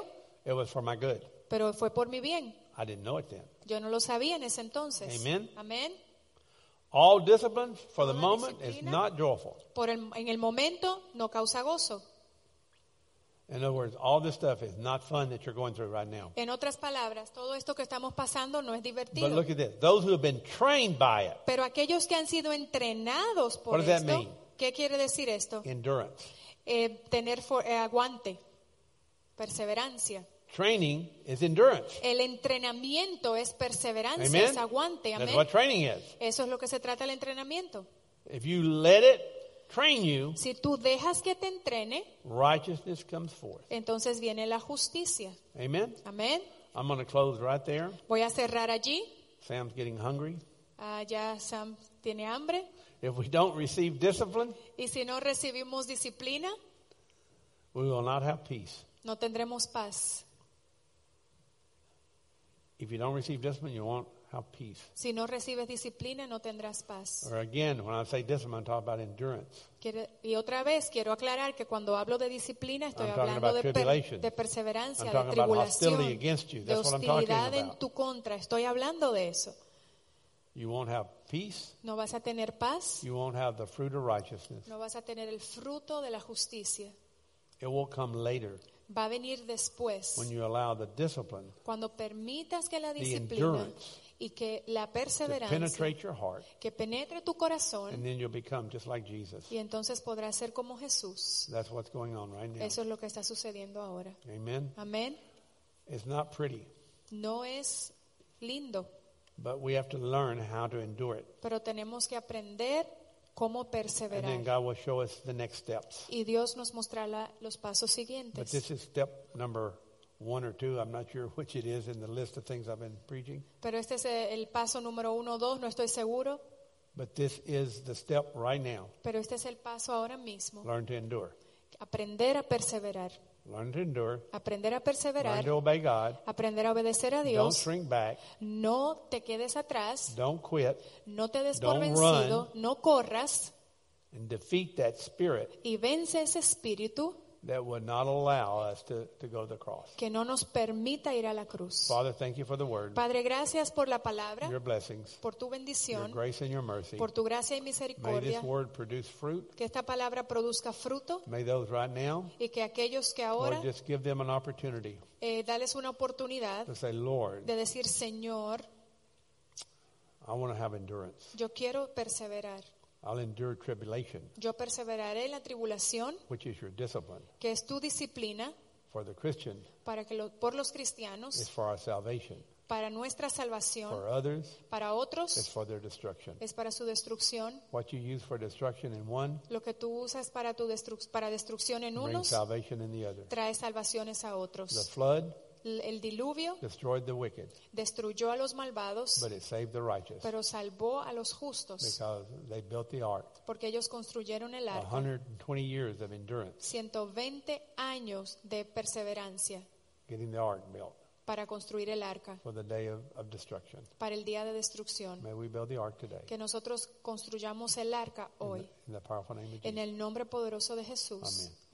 It was for my good. pero fue por mi bien. I didn't know it then. Yo no lo sabía en ese entonces. Amen. Amén. All discipline for the Toda moment is disciplina. not joyful. En el momento no causa gozo. In other words, all this stuff is not fun that you're going through right now. En otras palabras, todo esto que estamos pasando no es But divertido. look at this. Those who have been trained by it, Pero aquellos que han sido entrenados por What does that esto, mean? ¿qué quiere decir esto? endurance. Tener aguante, perseverancia. Training is endurance. El entrenamiento es perseverancia, Amen. es aguante. That's Amén. what training is. Eso es lo que se trata el entrenamiento. If you let it train you, Si tú dejas que te entrene, righteousness comes forth. entonces viene la justicia. Amen. Amén. I'm going to close right there. Voy a cerrar allí. Sam's getting hungry. Ya Sam tiene hambre. If we don't receive discipline, Y si no recibimos disciplina, we will not have peace. no tendremos paz. If you don't receive discipline, you won't have peace. Si no recibes disciplina, no tendrás paz. Or again, when I say discipline, I'm talking about endurance. Y otra vez quiero aclarar que cuando hablo de disciplina estoy I'm talking hablando about tribulation. de perseverancia, I'm de talking about tribulación, hostility against you. de That's what I'm talking hostilidad en about. tu contra. Estoy hablando de eso. You won't have peace. No vas a tener paz, You won't have the fruit of righteousness. no vas a tener el fruto de la justicia. It will come later Va a venir después, when you allow the discipline cuando permitas que la the disciplina endurance y que la to perseverancia, penetrate your heart, que penetre tu corazón, and then you'll become just like Jesus. y entonces podrás ser como Jesús. That's what's going on right now. Eso es lo que está sucediendo ahora. Amen. Amén. It's not pretty, No es lindo, but we have to learn how to endure it. pero tenemos que aprender cómo And then perseverar. God will show us the next steps. Y Dios nos mostrará los pasos But siguientes. this is step number 1 or 2. I'm not sure which it is in the list of things I've been preaching. Pero este es el paso número 1 o 2, no estoy seguro. But this is the step right now. Pero este es el paso ahora mismo. Learn to endure. Aprender a perseverar. Learn to endure. Aprender a Learn perseverar. to obey God. Aprender a obedecer a Don't Dios. shrink back. No te quedes atrás. Don't quit. No te des por Don't vencido. No corras. And defeat that spirit Y vence ese espíritu that would not allow us to go to the cross. que no nos permita ir a la cruz. Father, thank you for the word, Padre, gracias por la palabra, your blessings, por tu your bendición, grace and your mercy. por tu gracia y May this misericordia. word produce fruit. Que esta palabra produzca fruto May those right now, y que aquellos que ahora Lord, just give them an opportunity dales una oportunidad to say, Lord, de decir, Señor, I want to have endurance. yo quiero perseverar. I'll endure tribulation, Yo perseveraré en la tribulación, which is your discipline. que es tu disciplina, For the Christian, para que por los it's cristianos, for our salvation. para nuestra salvación, For others, para it's otros for their destruction. es para su destrucción. What you use for destruction in one, Lo que tú usas para para destrucción en brings unos, salvation in the other. trae salvaciones a The otros. flood El diluvio destroyed the wicked, destruyó a los malvados, but it saved the righteous pero salvó a los justos, because they built the ark. porque ellos construyeron el arca. 120 years of endurance 120 años de perseverancia getting the ark built para construir el arca, for the day of destruction. para el día de destrucción. May we build the ark today. Que nosotros construyamos el arca hoy, In the powerful name of en Jesus. el nombre poderoso de Jesús. Amén.